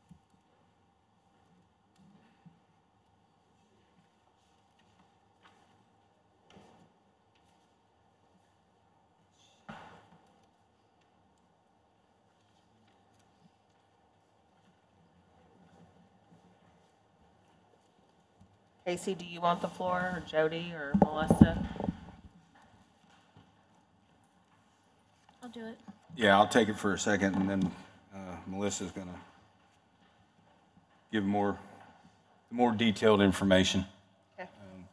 Casey, do you want the floor, or Jody, or Melissa? I'll do it. Yeah, I'll take it for a second, and then uh, Melissa's going to give more, more detailed information. Okay.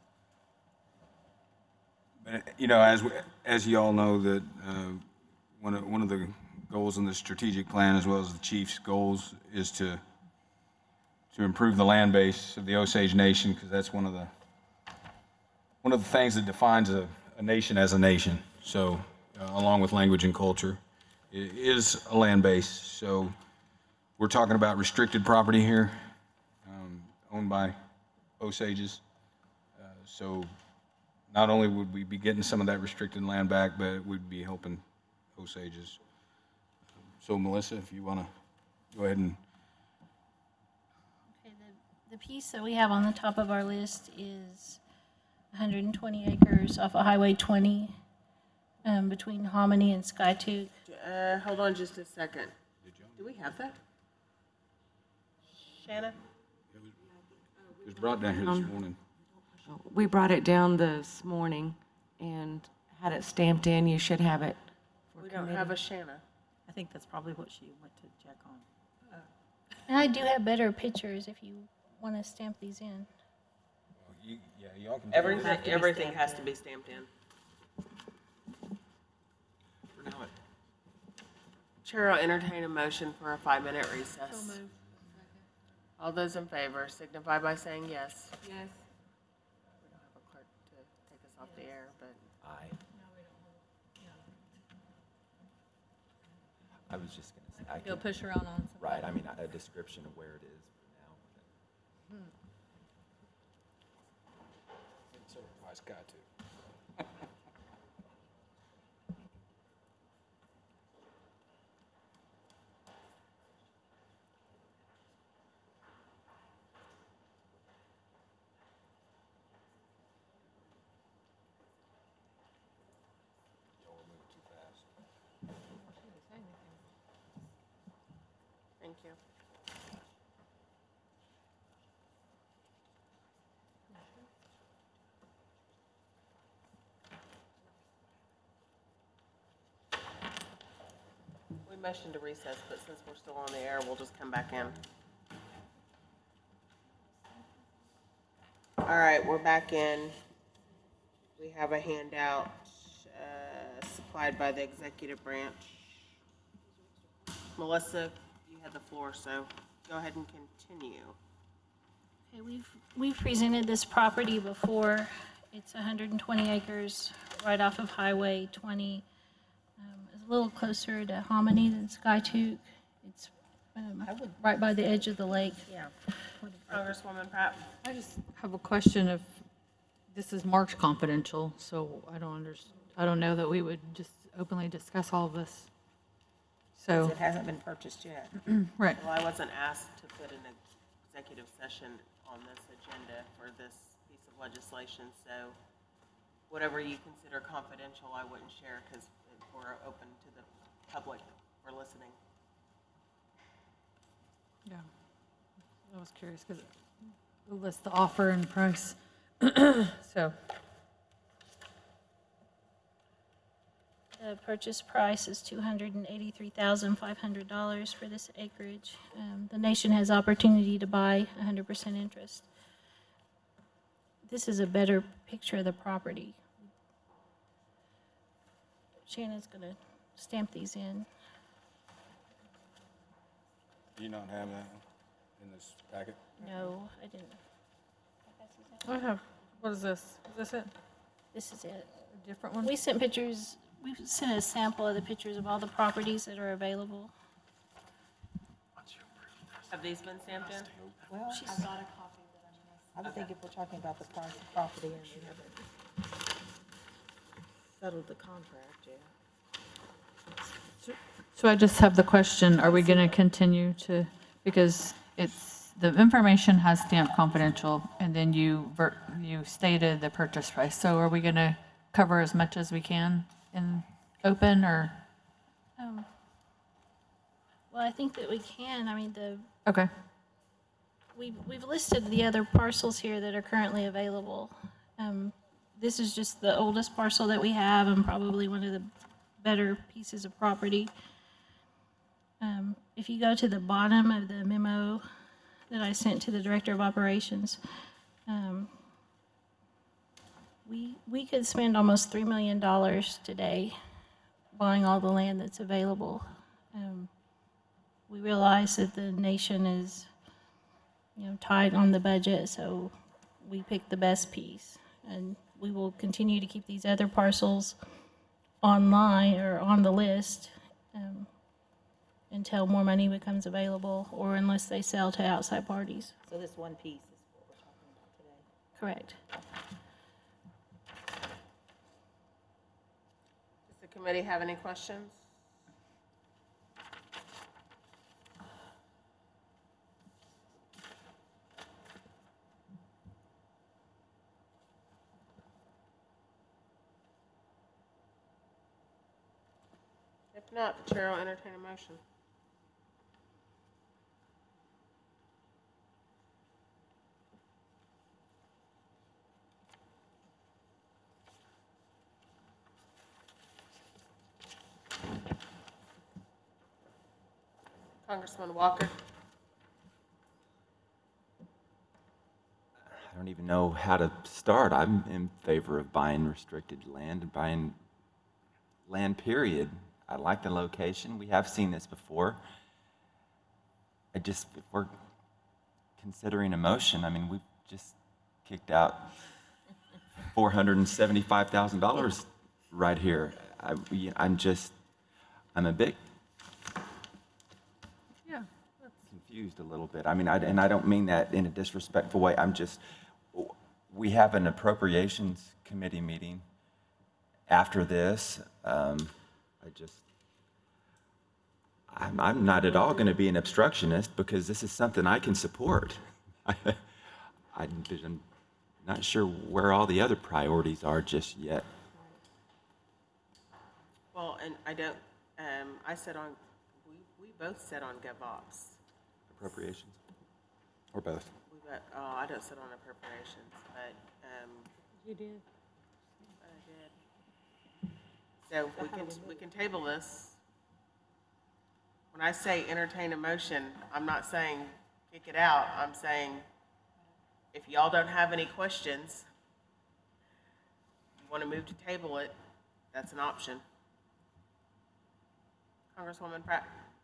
But, you know, as, we- as you all know, that uh, one of, one of the goals in the strategic plan, as well as the chief's goals, is to, to improve the land base of the Osage Nation, because that's one of the, one of the things that defines a, a nation as a nation. So, uh, along with language and culture, it is a land base. So, we're talking about restricted property here, um, owned by Osages. Uh, so, not only would we be getting some of that restricted land back, but we'd be helping Osages. So, Melissa, if you want to go ahead and. Okay, the, the piece that we have on the top of our list is one hundred twenty acres off of Highway twenty, um, between Hominy and Skytooth. Uh, hold on just a second. Do we have that? Shannon? It was brought down here this morning. We brought it down this morning and had it stamped in. You should have it. for We don't committee. have a Shanna. I think that's probably what she went to check on. And I do have better pictures if you want to stamp these in. You, yeah, y'all can. Everything, have to be everything stamped has in. to be stamped in. Chair will entertain a motion for a five-minute recess. All those in favor signify by saying yes. Yes. We don't have a clerk to take us off the air, but Aye. I was just going to say, I Go could, push around on some. right, I mean, a description of where it is for now. It's got to. thank you. motioned to recess, but since we're still on the air, we'll just come back in. All right, we're back in. We have a handout uh, supplied by the executive branch. Melissa, you had the floor, so go ahead and continue. Okay, we've, we've presented this property before. It's one hundred twenty acres right off of Highway twenty. Um, It's a little closer to Hominy than Skytook. It's um, right by the edge of the lake. Yeah. Congresswoman Pratt? I just have a question if, this is marked confidential, so I don't under, I don't know that we would just openly discuss all of this. So, It hasn't been purchased yet. right, Well, I wasn't asked to put an executive session on this agenda for this piece of legislation, so whatever you consider confidential, I wouldn't share because we're open to the public for listening. yeah. I was curious because it lists the offer and price. So, The purchase price is two hundred eighty-three thousand five hundred dollars for this acreage. Um, The nation has opportunity to buy one hundred percent interest. This is a better picture of the property. Shannon's going to stamp these in. Do you not have that in this packet? No, I didn't. I have, what is this? Is this it? This is it. A different one? We sent pictures, we sent a sample of the pictures of all the properties that are available. Have these been stamped in? Well, She's I- got a copy that I'm I would think if we're talking about the price of property and we haven't settled the contract yet. So I just have the question, are we going to continue to, because it's, the information has stamped confidential, and then you, ver- you stated the purchase price. So are we going to cover as much as we can in open, or? Um, Well, I think that we can. I mean, the, Okay, we've, we've listed the other parcels here that are currently available. Um, This is just the oldest parcel that we have and probably one of the better pieces of property. Um, If you go to the bottom of the memo that I sent to the Director of Operations, um, we, we could spend almost three million dollars today buying all the land that's available. Um, We realize that the nation is, you know, tight on the budget, so we picked the best piece. And we will continue to keep these other parcels online or on the list um, until more money becomes available or unless they sell to outside parties. So this one piece is what we're talking about today. Correct. Does the committee have any questions? If not, the chair will entertain a motion. Congressman Walker? I don't even know how to start. I'm in favor of buying restricted land and buying land, period. I like the location. We have seen this before. I just, if we're considering a motion, I mean, we've just kicked out four hundred seventy-five thousand dollars right here. I, we- I'm just, I'm a bit yeah. confused a little bit. I mean, I, and I don't mean that in a disrespectful way. I'm just, we have an appropriations committee meeting after this. Um, I just, I'm, I'm not at all going to be an obstructionist because this is something I can support. I, I'm not sure where all the other priorities are just yet. Well, and I don't, um, I said on, we, we both said on GovOps. Appropriations? Or both? We bet, oh, I don't sit on appropriations, but, um. You did. I did. So we can, we can table this. when I say entertain a motion, I'm not saying kick it out. I'm saying if y'all don't have any questions, you want to move to table it, that's an option. Congresswoman Pratt?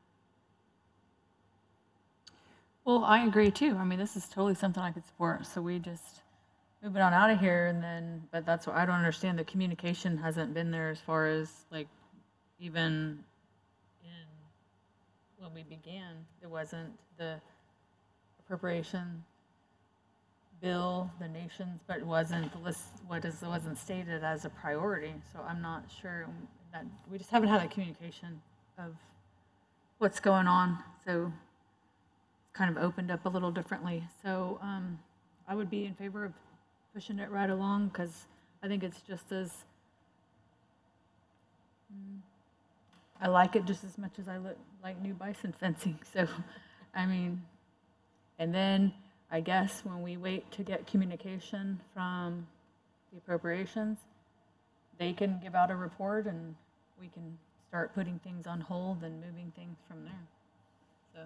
Well, I agree too. I mean, this is totally something I could support. So we just move it on out of here and then, but that's what I don't understand. The communication hasn't been there as far as like even in when we began, it wasn't the appropriation bill, the nation's, but it wasn't the list, what is, it wasn't stated as a priority. So I'm not sure that, we just haven't had that communication of what's going on. So kind of opened up a little differently. So um, I would be in favor of pushing it right along because I think it's just as, mm, I like it just as much as I look, like new bison fencing. So, I mean, and then I guess when we wait to get communication from the appropriations, they can give out a report and we can start putting things on hold and moving things from there. So.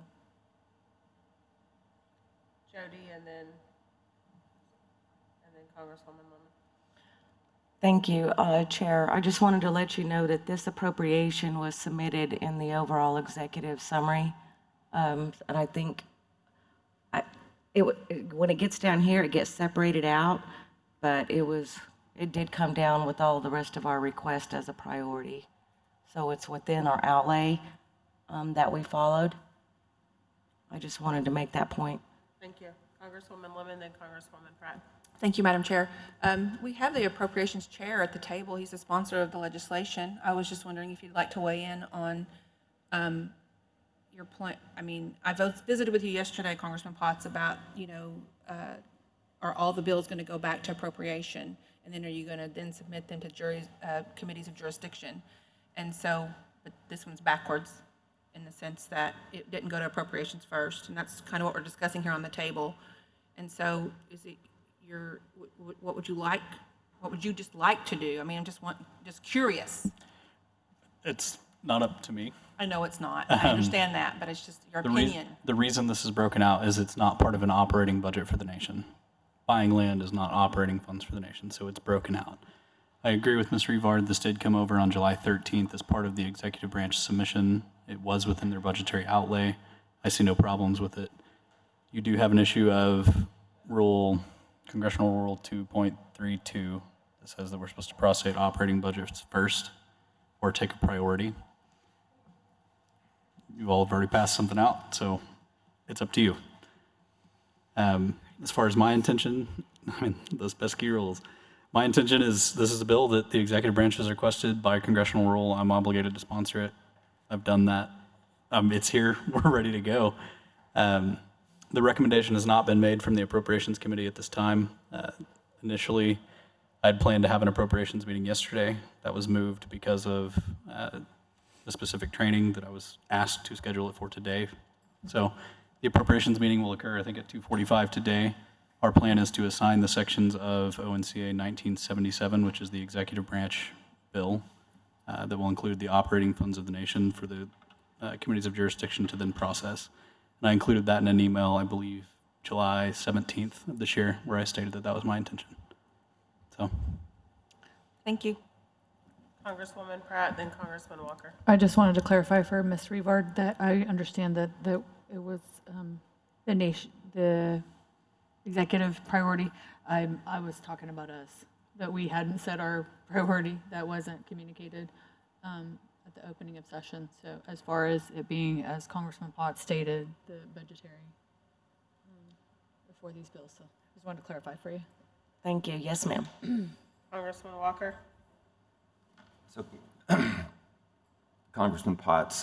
Jody, and then, and then Congresswoman Lemon. Thank you, uh, Chair. I just wanted to let you know that this appropriation was submitted in the overall executive summary. Um, And I think I- it, w- it- when it gets down here, it gets separated out, but it was, it did come down with all the rest of our requests as a priority. So it's within our outlay um, that we followed. I just wanted to make that point. Thank you. Congresswoman Lemon, then Congresswoman Pratt. Thank you, Madam Chair. Um, We have the Appropriations Chair at the table. He's the sponsor of the legislation. I was just wondering if you'd like to weigh in on um, your plan. I mean, I vis- visited with you yesterday, Congressman Potts, about, you know, uh, are all the bills going to go back to appropriation? And then are you going to then submit them to juries, uh, committees of jurisdiction? And so, but this one's backwards in the sense that it didn't go to appropriations first, and that's kind of what we're discussing here on the table. And so, is it your, wh- wh- what would you like, what would you just like to do? I mean, I'm just want, just curious. It's not up to me. I know it's not, I understand that, but it's just your The, rea- opinion. the reason this is broken out is it's not part of an operating budget for the nation. Buying land is not operating funds for the nation, so it's broken out. I agree with Miz Rivard. This did come over on July thirteenth as part of the executive branch submission. It was within their budgetary outlay. I see no problems with it. You do have an issue of rule, Congressional Rule two point three two that says that we're supposed to prostate operating budgets first or take a priority. You all have already passed something out, so it's up to you. Um, as far as my intention, I mean, those pesky rules. My intention is, this is a bill that the executive branch has requested by congressional rule. I'm obligated to sponsor it. I've done that. Um, it's here. We're ready to go. Um, the recommendation has not been made from the Appropriations Committee at this time. Uh, initially, I'd planned to have an appropriations meeting yesterday. That was moved because of uh, the specific training that I was asked to schedule it for today. So the appropriations meeting will occur, I think, at two forty-five today. Our plan is to assign the sections of O N C A nineteen seventy-seven, which is the executive branch bill, uh, that will include the operating funds of the nation for the uh, committees of jurisdiction to then process. And I included that in an email, I believe, July seventeenth of this year, where I stated that that was my intention. So, Thank you. Congresswoman Pratt, then Congressman Walker. I just wanted to clarify for Miz Rivard that I understand that, that it was um, the nation, the executive priority. I, I was talking about us, that we hadn't set our priority, that wasn't communicated um, at the opening of session. So as far as it being, as Congressman Potts stated, the budgetary um, before these bills. So just wanted to clarify for you. Thank you. Yes, ma'am. Congressman Walker. So, Congressman Potts,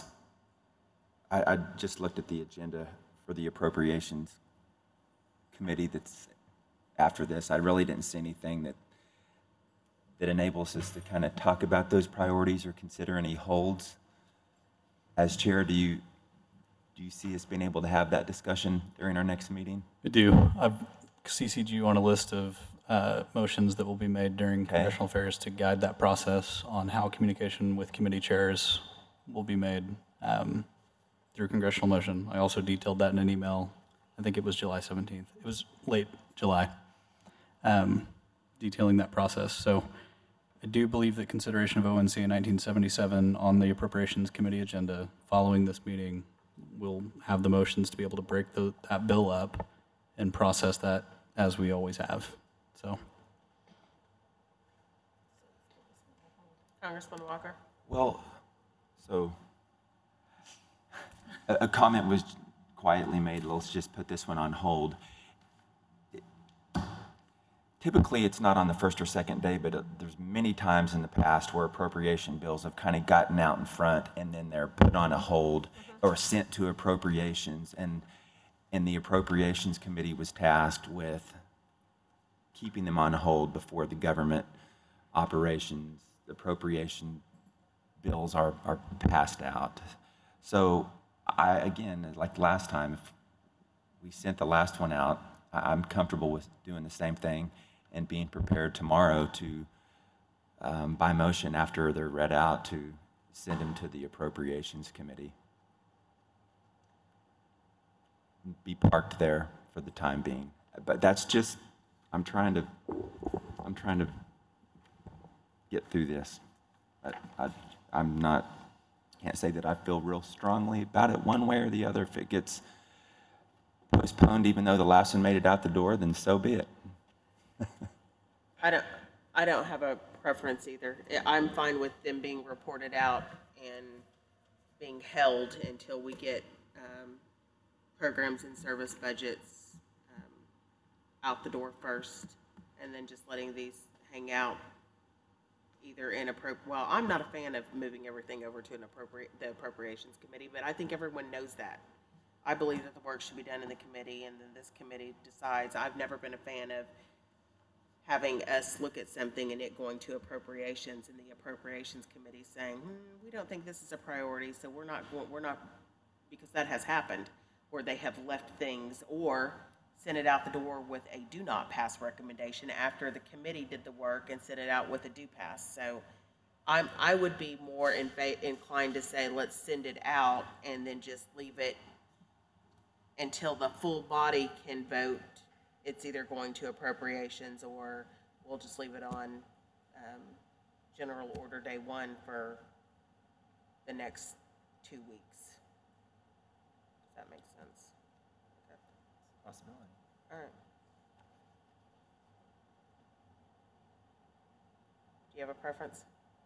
I, I just looked at the agenda for the Appropriations Committee that's after this. I really didn't see anything that that enables us to kind of talk about those priorities or consider any holds. As chair, do you do you see us being able to have that discussion during our next meeting? I do. I've C C'd you on a list of uh, motions that will be made during Okay. congressional affairs to guide that process on how communication with committee chairs will be made um, through congressional motion. I also detailed that in an email. I think it was July seventeenth. It was late July, um, detailing that process. So I do believe that consideration of O N C A nineteen seventy-seven on the Appropriations Committee agenda following this meeting will have the motions to be able to break the, that bill up and process that as we always have. So. Congressman Walker? Well, so a, a comment was quietly made, let's just put this one on hold. Typically, it's not on the first or second day, but uh, there's many times in the past where appropriation bills have kind of gotten out in front and then they're put on a hold or sent to appropriations. And, and the Appropriations Committee was tasked with keeping them on hold before the government operations, appropriation bills are, are passed out. So I, again, like last time, if we sent the last one out, I- I'm comfortable with doing the same thing and being prepared tomorrow to, um, by motion after they're read out, to send them to the Appropriations Committee. Be parked there for the time being. But that's just, I'm trying to, I'm trying to get through this. I, I, I'm not, can't say that I feel real strongly about it one way or the other. If it gets postponed, even though the last one made it out the door, then so be it. I don't, I don't have a preference either. I- I'm fine with them being reported out and being held until we get um, programs and service budgets um, out the door first, and then just letting these hang out either in appro, well, I'm not a fan of moving everything over to an appropriate, the Appropriations Committee, but I think everyone knows that. I believe that the work should be done in the committee, and then this committee decides. I've never been a fan of having us look at something and it going to appropriations and the Appropriations Committee saying, hmm, we don't think this is a priority, so we're not going, we're not, because that has happened, where they have left things or sent it out the door with a do not pass recommendation after the committee did the work and sent it out with a do pass. So I'm, I would be more in, inclined to say, let's send it out and then just leave it until the full body can vote. It's either going to appropriations or we'll just leave it on um, general order day one for the next two weeks. Does that make sense? Okay. Possibility. All right. Do you have a preference?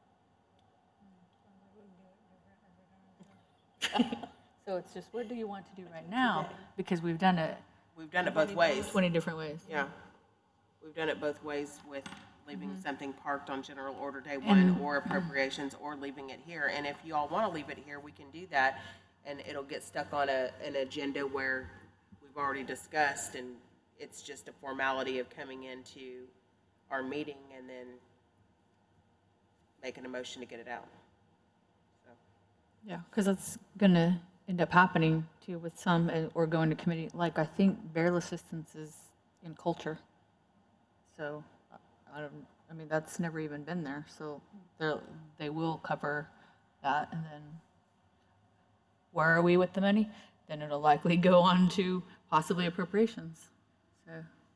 So it's just, what do you want to do right now? Because we've done it We've done it both ways. twenty different ways. Yeah. We've done it both ways with leaving something parked on general order day one or appropriations or leaving it here. And if you all want to leave it here, we can do that. And it'll get stuck on a, an agenda where we've already discussed and it's just a formality of coming into our meeting and then making a motion to get it out. So, Yeah, because that's going to end up happening too with some, uh, or going to committee. Like, I think burial assistance is in culture. So, I don't, I mean, that's never even been there. So, they're, they will cover that. And then, where are we with the money? Then it'll likely go on to possibly appropriations. So,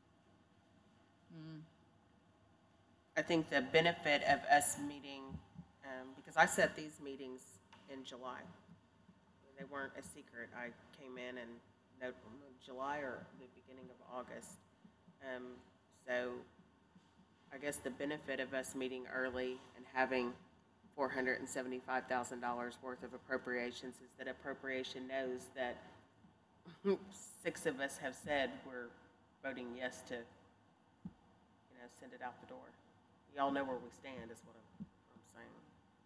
I think the benefit of us meeting, um, because I set these meetings in July. They weren't a secret. I came in and no, July or the beginning of August. Um, so I guess the benefit of us meeting early and having four hundred seventy-five thousand dollars worth of appropriations is that appropriation knows that six of us have said we're voting yes to, you know, send it out the door. Y'all know where we stand is what I'm, what I'm saying.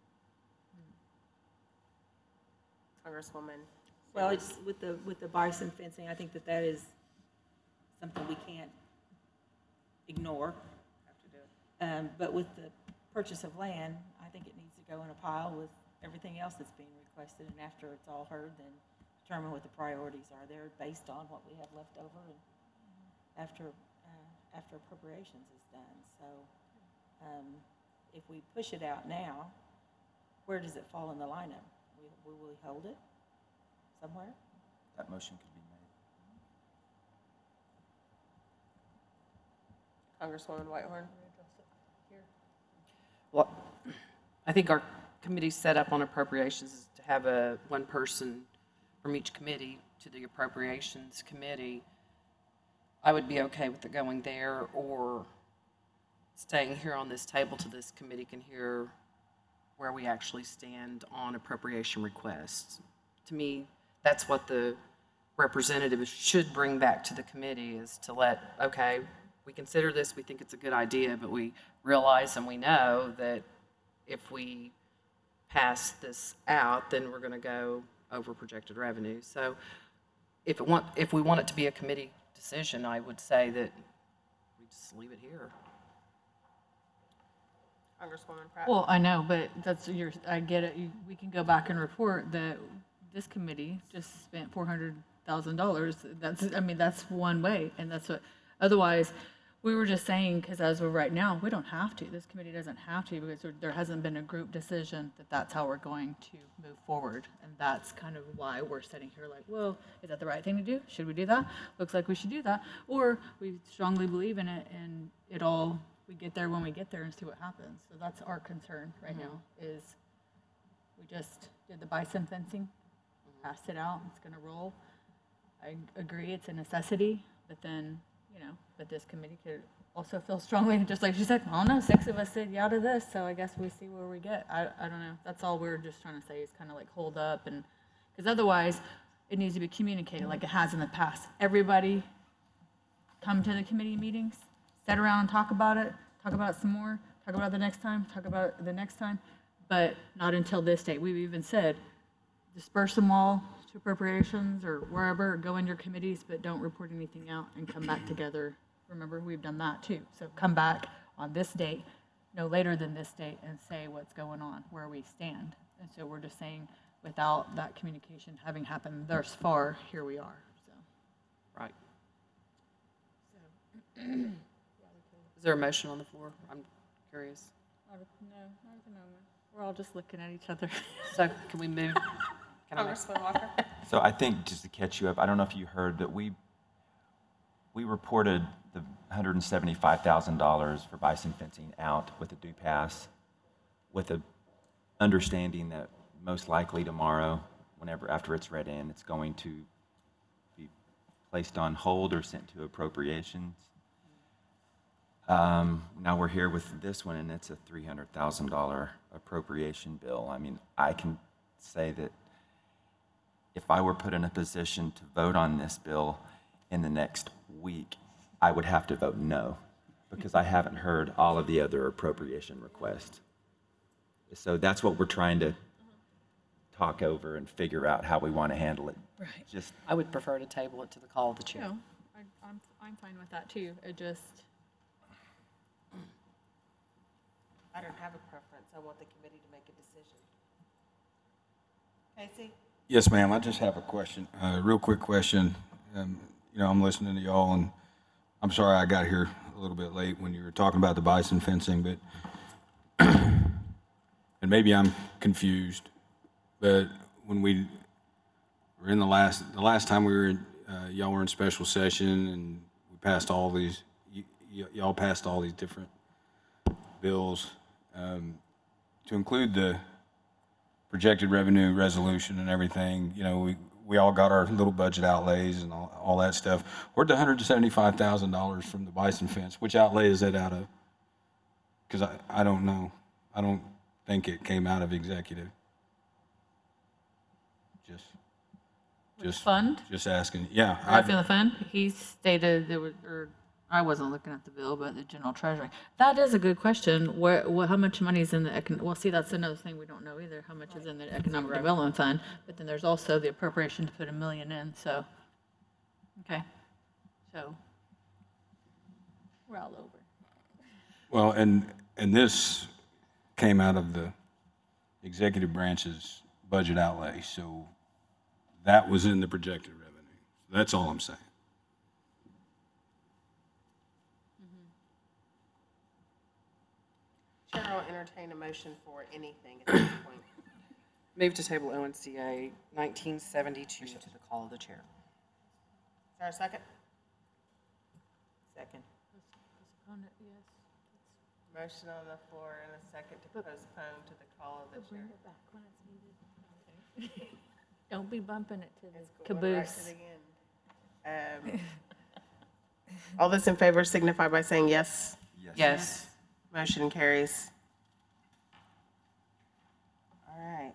Congresswoman? Well, it's with the, with the bison fencing, I think that that is something we can't ignore. Have to do it. Um, but with the purchase of land, I think it needs to go in a pile with everything else that's being requested. And after it's all heard, then determine what the priorities are there based on what we have left over and after, uh, after appropriations is done. So, um, if we push it out now, where does it fall in the lineup? We, will we hold it? somewhere? That motion could be made. Congresswoman Whitehorn? Well, I think our committee's set up on appropriations is to have a, one person from each committee to the appropriations committee. I would be okay with it going there or staying here on this table till this committee can hear where we actually stand on appropriation requests. To me, that's what the representatives should bring back to the committee, is to let, okay, we consider this, we think it's a good idea, but we realize and we know that if we pass this out, then we're going to go over projected revenue. So if it want, if we want it to be a committee decision, I would say that we just leave it here. Congresswoman Pratt? Well, I know, but that's your, I get it. You- We can go back and report that this committee just spent four hundred thousand dollars. That's, I mean, that's one way, and that's what, otherwise, we were just saying, because as of right now, we don't have to. This committee doesn't have to, because there- there hasn't been a group decision that that's how we're going to move forward. And that's kind of why we're sitting here like, well, is that the right thing to do? Should we do that? Looks like we should do that. Or we strongly believe in it, and it all, we get there when we get there and see what happens. So that's our concern right now, is we just did the bison fencing, passed it out, it's gonna roll. I agree, it's a necessity, but then, you know, but this committee could also feel strongly, just like she said, I don't know, six of us said yeah to this, so I guess we see where we get. I, I don't know, that's all we're just trying to say, is kind of like hold up, and, because otherwise, it needs to be communicated like it has in the past. Everybody come to the committee meetings, sit around and talk about it, talk about it some more, talk about it the next time, talk about it the next time, but not until this date. We've even said, disperse them all to appropriations or wherever, go in your committees, but don't report anything out and come back together. Remember, we've done that too. So come back on this date, no later than this date, and say what's going on, where we stand. And so we're just saying, without that communication having happened thus far, here we are, so. Right. Is there a motion on the floor? I'm curious. No, not at the moment. We're all just looking at each other. So can we move? Can I make- Congresswoman Walker? So I think, just to catch you up, I don't know if you heard that we, we reported the one hundred seventy-five thousand dollars for bison fencing out with a due pass, with a understanding that most likely tomorrow, whenever, after it's read in, it's going to be placed on hold or sent to appropriations. Um, now we're here with this one, and it's a three hundred thousand dollars appropriation bill. I mean, I can say that if I were put in a position to vote on this bill in the next week, I would have to vote no, because I haven't heard all of the other appropriation requests. So that's what we're trying to talk over and figure out how we want to handle it. Right. Just, I would prefer to table it to the call of the chair. No, I, I'm, I'm fine with that too. It just, I don't have a preference. I want the committee to make a decision. Casey? Yes, ma'am. I just have a question, a real quick question. Um, You know, I'm listening to y'all, and I'm sorry I got here a little bit late when you were talking about the bison fencing, but, and maybe I'm confused, but when we were in the last, the last time we were, in, uh, y'all were in special session, and we passed all these, y- y- y'all passed all these different bills, um, to include the projected revenue resolution and everything. You know, we, we all got our little budget outlays and all, all that stuff. Where'd the one hundred seventy-five thousand dollars from the bison fence, which outlay is that out of? Because I, I don't know. I don't think it came out of executive. Just, just, fund? just asking. Yeah. right from the fund, he stated there was, or I wasn't looking at the bill, but the general treasury. That is a good question. Where, what, how much money is in the, econ- well, see, that's another thing we don't know either, how much is in the economic development fund. But then there's also the appropriation to put a million in, so, okay. So, we're all over. Well, and, and this came out of the executive branch's budget outlay, so that was in the projected revenue. That's all I'm saying. Chair will entertain a motion for anything at this point. Move to table O N C A nineteen seventy-two to the call of the chair. Is there a second? Second. Motion on the floor and a second to postpone to the call of the chair. Don't be bumping it to the Going right to caboose. the end. Um, All those in favor signify by saying yes. Yes. Motion carries. All right.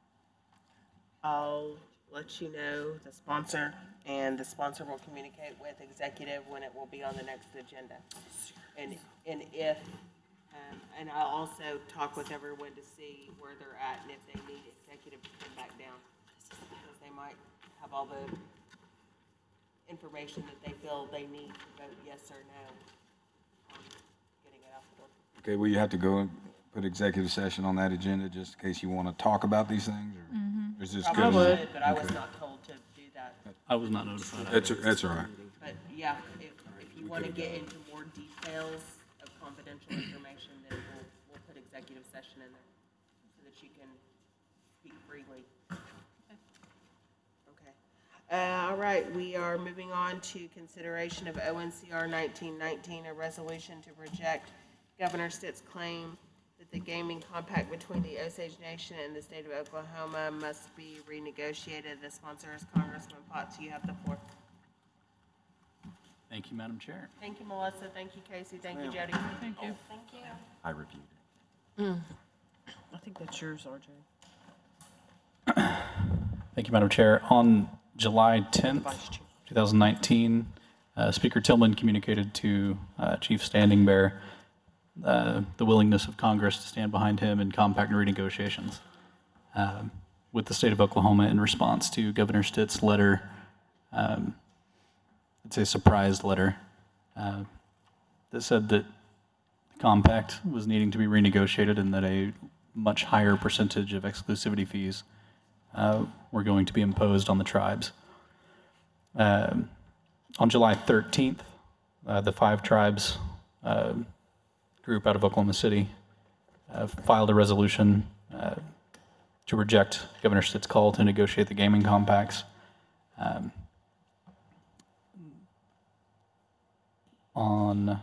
I'll let you know the sponsor, and the sponsor will communicate with executive when it will be on the next agenda. And, and if, um, and I'll also talk with everyone to see where they're at and if they need executive to come back down. Because they might have all the information that they feel they need to vote yes or no on getting it out the door. Okay, well, you have to go and put executive session on that agenda just in case you want to talk about these things? Or Mm-hmm. is this Probably good? would, but I was Okay. not told to do that. I was not notified. That's, that's all right. But yeah, if, if you want to get into more details of confidential information, then we'll, we'll put executive session in there so that you can speak freely. Okay. Uh, all right, we are moving on to consideration of O N C R nineteen nineteen, a resolution to reject Governor Stitt's claim that the gaming compact between the Osage Nation and the state of Oklahoma must be renegotiated. The sponsor is Congressman Potts. You have the floor. Thank you, Madam Chair. Thank you, Melissa. Thank you, Casey. Thank you, Jody. Thank you. Thank you. I reviewed it. I think that's yours, R J. Thank you, Madam Chair. On July tenth, Vice Chair. twenty nineteen, uh, Speaker Tillman communicated to uh, Chief Standing Bear uh, the willingness of Congress to stand behind him in compact renegotiations um, with the state of Oklahoma in response to Governor Stitt's letter. Um, it's a surprise letter uh, that said that the compact was needing to be renegotiated and that a much higher percentage of exclusivity fees uh, were going to be imposed on the tribes. Um, on July thirteenth, uh, the five tribes uh, group out of Oklahoma City uh, filed a resolution uh, to reject Governor Stitt's call to negotiate the gaming compacts. Um, on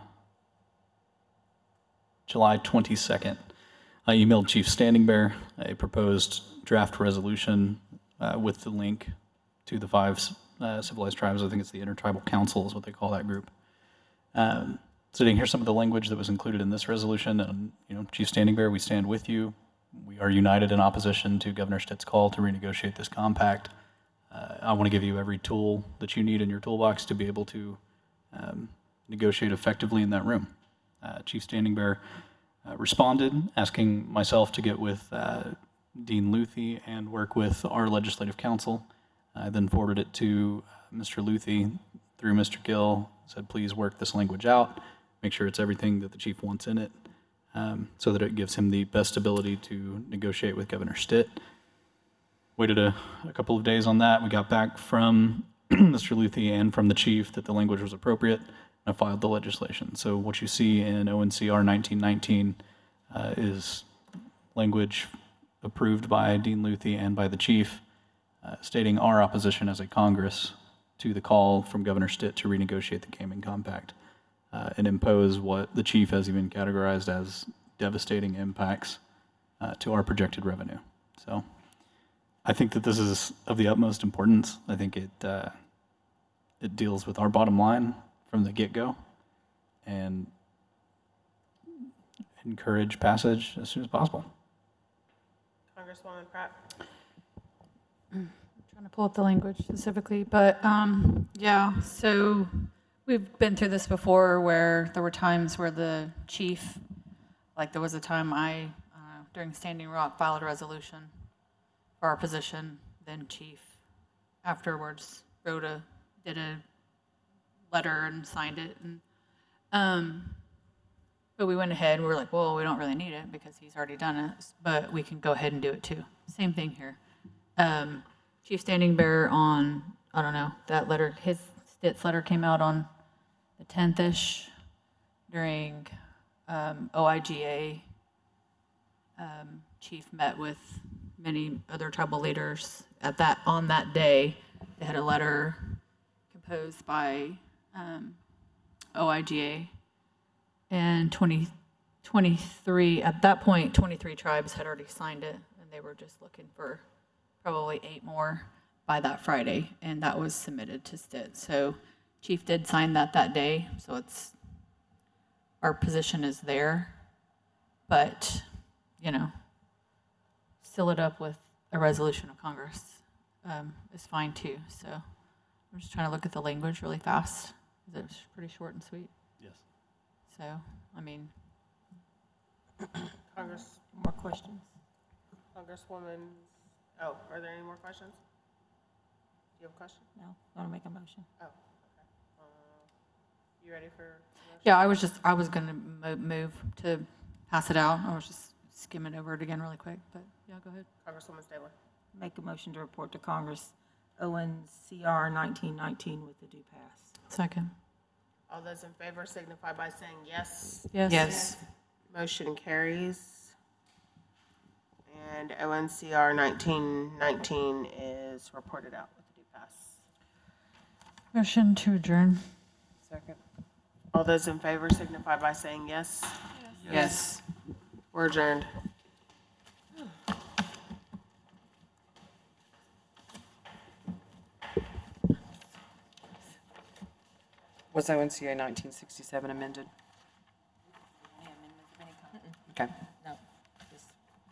July twenty-second, I emailed Chief Standing Bear a proposed draft resolution uh, with the link to the five uh, civilized tribes. I think it's the Intertribal Council is what they call that group. Um, sitting here, some of the language that was included in this resolution, and you know, Chief Standing Bear, we stand with you. We are united in opposition to Governor Stitt's call to renegotiate this compact. Uh, I want to give you every tool that you need in your toolbox to be able to um, negotiate effectively in that room. Uh, Chief Standing Bear uh, responded, asking myself to get with uh, Dean Luthi and work with our legislative council. I then forwarded it to Mister Luthi through Mister Gill, said please work this language out, make sure it's everything that the chief wants in it, um, so that it gives him the best ability to negotiate with Governor Stitt. Waited a, a couple of days on that. We got back from Mister Luthi and from the chief that the language was appropriate. I filed the legislation. So what you see in O N C R nineteen nineteen uh, is language approved by Dean Luthi and by the chief, uh, stating our opposition as a Congress to the call from Governor Stitt to renegotiate the gaming compact uh, and impose what the chief has even categorized as devastating impacts uh, to our projected revenue. So I think that this is of the utmost importance. I think it uh, it deals with our bottom line from the get-go and encourage passage as soon as possible. Congresswoman Pratt. Trying to pull up the language specifically, but um, yeah, so we've been through this before where there were times where the chief, like there was a time I, uh, during Standing Rock, filed a resolution for our position, then chief afterwards wrote a, did a letter and signed it. And um, but we went ahead and we were like, well, we don't really need it because he's already done it, but we can go ahead and do it too. Same thing here. Um, Chief Standing Bear on, I don't know, that letter, his Stitt's letter came out on the tenth-ish during um, O I G A. Um, Chief met with many other tribal leaders at that, on that day, they had a letter composed by um, O I G A. And twenty, twenty-three, at that point, twenty-three tribes had already signed it, and they were just looking for probably eight more by that Friday, and that was submitted to S T I T. So Chief did sign that that day, so it's, our position is there, but, you know, seal it up with a resolution of Congress um, is fine too. So I'm just trying to look at the language really fast, because it was pretty short and sweet. Yes. So, I mean, Congress, More questions? Congresswoman, oh, are there any more questions? Do you have a question? No? Want to make a motion? Oh, okay. Uh, You ready for? yeah, I was just, I was going to mo- move to pass it out. I was just skimming over it again really quick, but yeah, go ahead. Congresswoman Staley. Make a motion to report to Congress O N C R nineteen nineteen with the due pass. Second. All those in favor signify by saying yes. Yes. Yes. Motion carries. And O N C R nineteen nineteen is reported out with the due pass. Motion to adjourn. Second. All those in favor signify by saying yes. Yes. We're adjourned. Was O N C A nineteen sixty-seven amended? Okay.